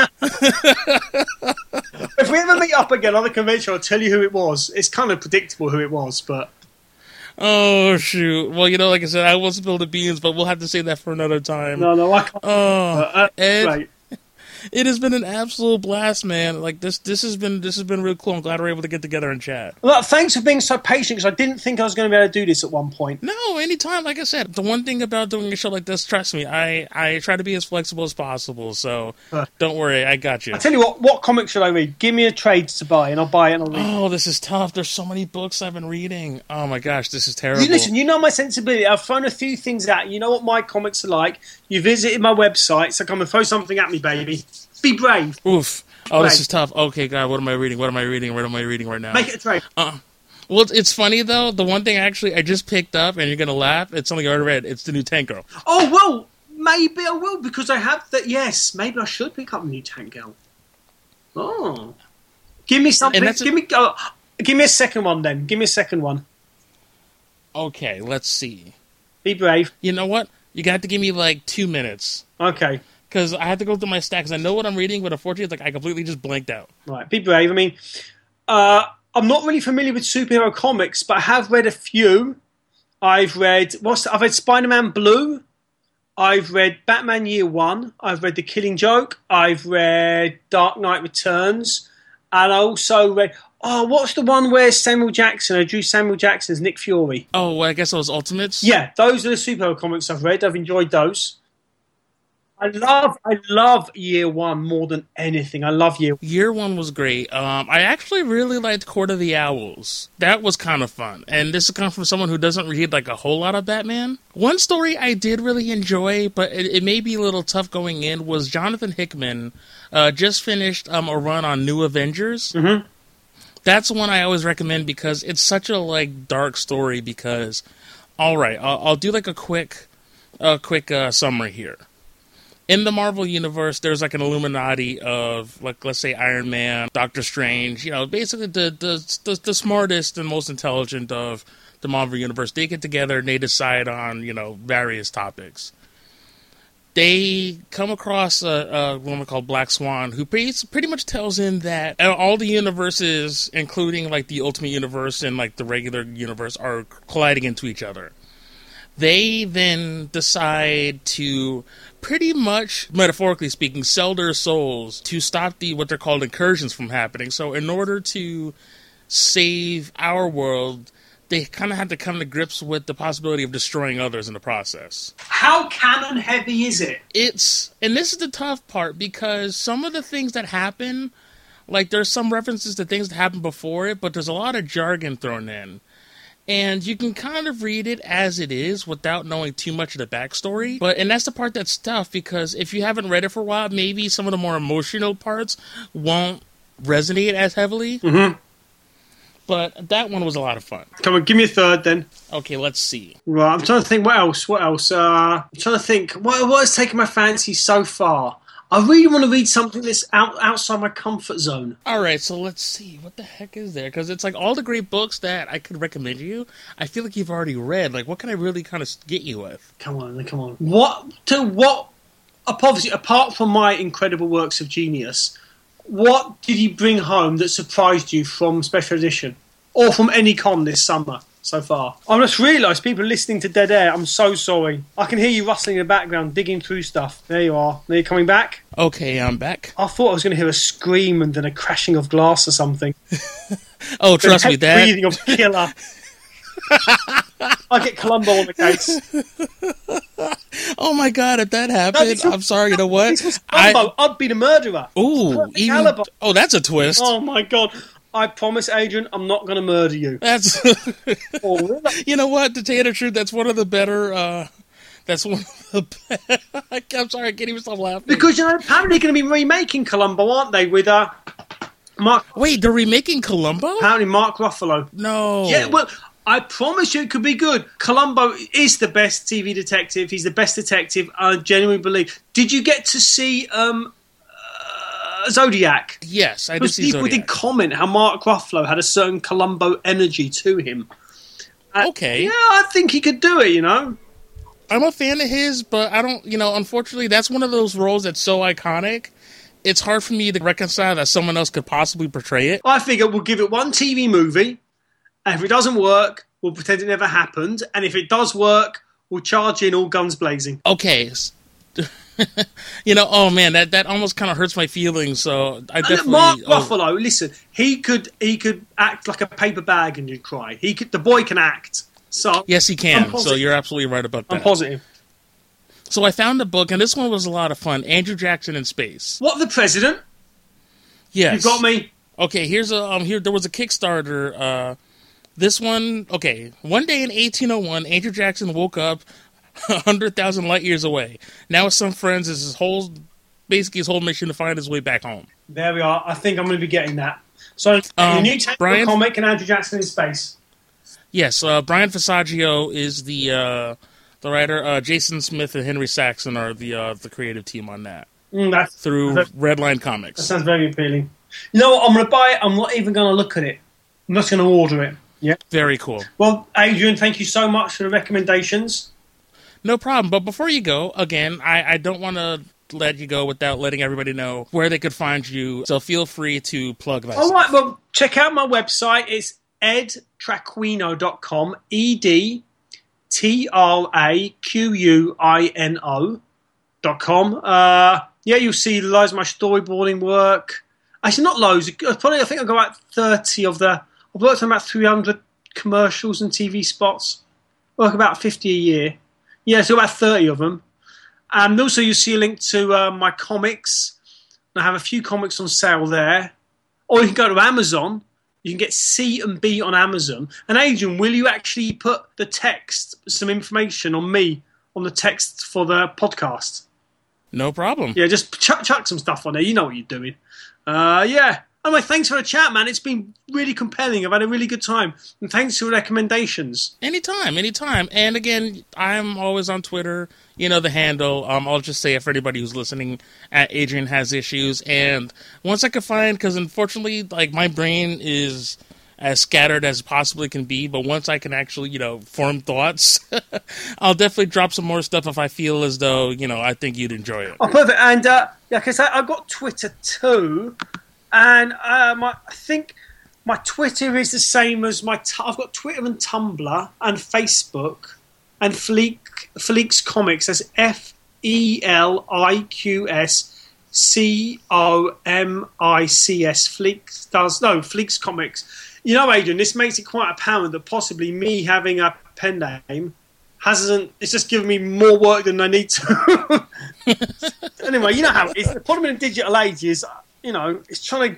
If we ever meet up again on the convention, I'll tell you who it was. It's kind of predictable who it was, but. Oh, shoot. Well, you know, like I said, I won't spill the beans, but we'll have to save that for another time. No, I can't. Oh, Ed, right. It has been an absolute blast, man. Like this has been real cool. I'm glad we're able to get together and chat. Well, thanks for being so patient, because I didn't think I was going to be able to do this at one point. No, anytime. Like I said, the one thing about doing a show like this, trust me, I try to be as flexible as possible. So don't worry, I got you. I tell you what comic should I read? Give me a trade to buy, and I'll buy it and I'll read. Oh, this is tough. There's so many books I've been reading. Oh my gosh, this is terrible. Listen, you know my sensibility. I've thrown a few things at you. You know what my comics are like. You visited my website, so come and throw something at me, baby. Be brave. Oof. Oh, this is tough. Okay, God, what am I reading? What am I reading right now? Make it a trade. Well, it's funny, though. The one thing I just picked up, and you're going to laugh, it's something I already read. It's the new Tank Girl. Oh, well, maybe I will, because I have that. Yes, maybe I should pick up the new Tank Girl. Oh. Give me something. Give me a second one, then. Give me a second one. Okay, let's see. Be brave. You know what? You got to give me, like, 2 minutes. Okay. Because I have to go through my stack, because I know what I'm reading, but unfortunately, it's like I completely just blanked out. Right, be brave. I mean, I'm not really familiar with superhero comics, but I have read a few. I've read Spider-Man Blue. I've read Batman Year One. I've read The Killing Joke. I've read Dark Knight Returns. And I also read... Oh, what's the one where I drew Samuel Jackson as Nick Fury? Oh, well, I guess those Ultimates? Yeah, those are the superhero comics I've read. I've enjoyed those. I love Year One more than anything. I love Year One. Year One was great. I actually really liked Court of the Owls. That was kind of fun. And this is coming from someone who doesn't read like a whole lot of Batman. One story I did really enjoy, but it may be a little tough going in, was Jonathan Hickman just finished a run on New Avengers. Mm-hmm. That's one I always recommend, because it's such a like dark story. Because, all right, I'll do like a quick summary here. In the Marvel Universe, there's like an Illuminati of, like, let's say Iron Man, Doctor Strange, you know, basically the smartest and most intelligent of the Marvel Universe. They get together and they decide on, you know, various topics. They come across a woman called Black Swan, who pretty much tells him that all the universes, including like the Ultimate Universe and like the regular universe, are colliding into each other. They then decide to, pretty much, metaphorically speaking, sell their souls to stop what they're called incursions from happening. So in order to save our world, they kind of have to come to grips with the possibility of destroying others in the process. How canon heavy is it? And this is the tough part, because some of the things that happen, like there's some references to things that happened before it, but there's a lot of jargon thrown in. And you can kind of read it as it is without knowing too much of the backstory. And that's the part that's tough, because if you haven't read it for a while, maybe some of the more emotional parts won't resonate as heavily. Mm-hmm. But that one was a lot of fun. Come on, give me a third then. Okay, let's see. Right, I'm trying to think what else. I'm trying to think what has taken my fancy so far. I really want to read something that's outside my comfort zone. All right, so let's see. What the heck is there? Because it's like all the great books that I could recommend you, I feel like you've already read. Like, what can I really kind of get you with? Come on. What? Obviously, apart from my incredible works of genius, what did you bring home that surprised you from Special Edition? Or from any con this summer so far? I just realised people are listening to Dead Air. I'm so sorry. I can hear you rustling in the background, digging through stuff. There you are. Are you coming back? Okay, I'm back. I thought I was going to hear a scream and then a crashing of glass or something. Oh, trust me, that... breathing of killer. I get Columbo on the case. Oh my god, if that happened, I'm sorry, you know what? This was Columbo. I'd be the murderer. Ooh, even... Oh, that's a twist. Oh my god. I promise, Adrian, I'm not going to murder you. That's... You know what? To tell you the truth, that's one of the better... That's one of the... I'm sorry, I can't even stop laughing. Because, apparently they're going to be remaking Columbo, aren't they, with Mark... Wait, they're remaking Columbo? Apparently Mark Ruffalo. No. Yeah, well, I promise you it could be good. Columbo is the best TV detective. He's the best detective, I genuinely believe. Did you get to see... Zodiac? Yes, I did see Zodiac. People did comment how Mark Ruffalo had a certain Columbo energy to him. Okay. Yeah, I think he could do it, I'm a fan of his, but I don't, unfortunately, that's one of those roles that's so iconic. It's hard for me to reconcile that someone else could possibly portray it. I figure we'll give it one TV movie, and if it doesn't work, we'll pretend it never happened, and if it does work, we'll charge in all guns blazing. Okay. Oh man, that almost kind of hurts my feelings. So I definitely. Mark Ruffalo, listen, he could act like a paper bag and you'd cry. The boy can act. So yes, he can. So you're absolutely right about that. I'm positive. So I found a book, and this one was a lot of fun. Andrew Jackson in Space. What, the president? Yes, you got me. Okay, here's a here. There was a Kickstarter. This one, okay. One day in 1801, Andrew Jackson woke up 100,000 light years away. Now with some friends, is his whole mission to find his way back home. There we are. I think I'm going to be getting that. So, the new comic and Andrew Jackson in Space. Yes, Brian Fasaggio is the writer. Jason Smith and Henry Saxon are the creative team on that. Through Redline Comics. That sounds very appealing. You know what? I'm going to buy it. I'm not even going to look at it. I'm just going to order it. Yeah. Very cool. Well, Adrian, thank you so much for the recommendations. No problem. But before you go, again, I don't want to let you go without letting everybody know where they could find you. So feel free to plug that. All right. Well, check out my website. It's edtraquino.com. EDTRAQUINO.com. You'll see loads of my storyboarding work. Actually, not loads. I think I've got about 30 of the... I've worked on about 300 commercials and TV spots. I work about 50 a year. Yeah, so about 30 of them. And also you'll see a link to my comics. I have a few comics on sale there. Or you can go to Amazon. You can get C and B on Amazon. And Adrian, will you actually put the text, some information on me, on the text for the podcast? No problem. Yeah, just chuck some stuff on there. You know what you're doing. Yeah. Anyway, thanks for the chat, man. It's been really compelling. I've had a really good time. And thanks for the recommendations. Anytime. And again, I'm always on Twitter. You know the handle. I'll just say it for anybody who's listening, at Adrian Has Issues. And once I can find, because unfortunately, like, my brain is as scattered as it possibly can be, but once I can actually, form thoughts, I'll definitely drop some more stuff if I feel as though, I think you'd enjoy it. Oh, perfect. And, because I've got Twitter too. And I think my Twitter is the same as I've got Twitter and Tumblr and Facebook and Fleeks Comics. That's FELIQSCOMICS. Fleeks Comics. Adrian, this makes it quite apparent that possibly me having a pen name it's just given me more work than I need to. Anyway, you know how it is. The problem in the digital age is, it's trying to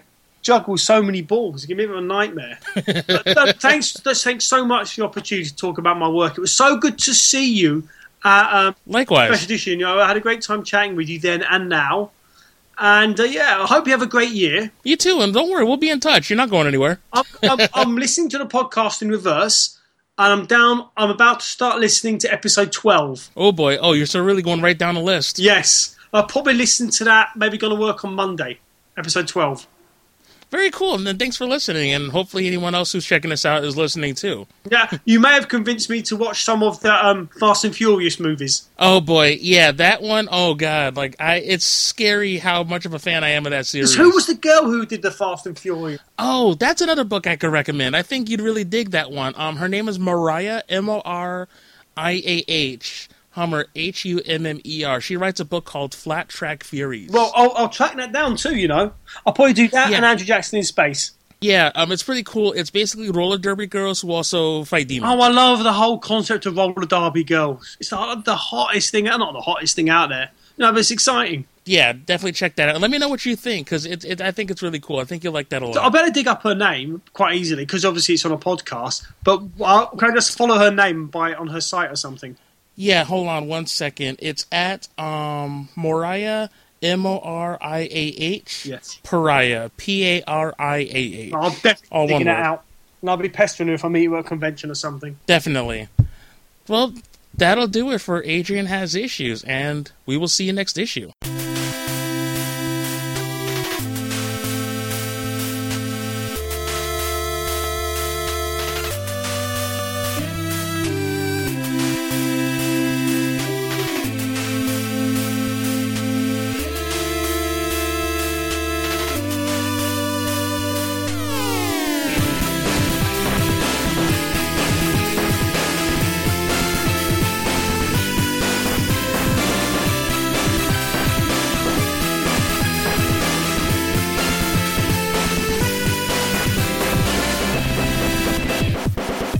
juggle so many balls. It can be a bit of a nightmare. But thanks so much for the opportunity to talk about my work. It was so good to see you. Likewise. Special edition. I had a great time chatting with you then and now. And I hope you have a great year. You too, and don't worry, we'll be in touch. You're not going anywhere. I'm listening to the podcast in reverse, and I'm about to start listening to episode 12. Oh boy! Oh, you're so really going right down the list. Yes, I'll probably listen to that. Maybe going to work on Monday, episode 12. Very cool, and then thanks for listening, and hopefully anyone else who's checking us out is listening too. Yeah, you may have convinced me to watch some of the Fast and Furious movies. Oh boy, yeah, that one. Oh god, it's scary how much of a fan I am of that series. Who was the girl who did the Fast and Furious? Oh, that's another book I could recommend. I think you'd really dig that one. Her name is Mariah, Moriah. Hummer, Hummer. She writes a book called Flat Track Furies. Well, I'll track that down too, I'll probably do that and Andrew Jackson in Space. Yeah, it's pretty cool. It's basically roller derby girls who also fight demons. Oh, I love the whole concept of roller derby girls. It's the hottest thing, not the hottest thing out there. But it's exciting. Yeah, definitely check that out. And let me know what you think, because I think it's really cool. I think you'll like that a lot. So I better dig up her name quite easily, because obviously it's on a podcast. But can I just follow her name and buy it on her site or something? Yeah, hold on 1 second. It's at Moriah, Moriah. Yes. Pariah, Pariah. I'll definitely dig that out. And I'll be pestering her if I meet you at a convention or something. Definitely. Well, that'll do it for Adrian Has Issues, and we will see you next issue.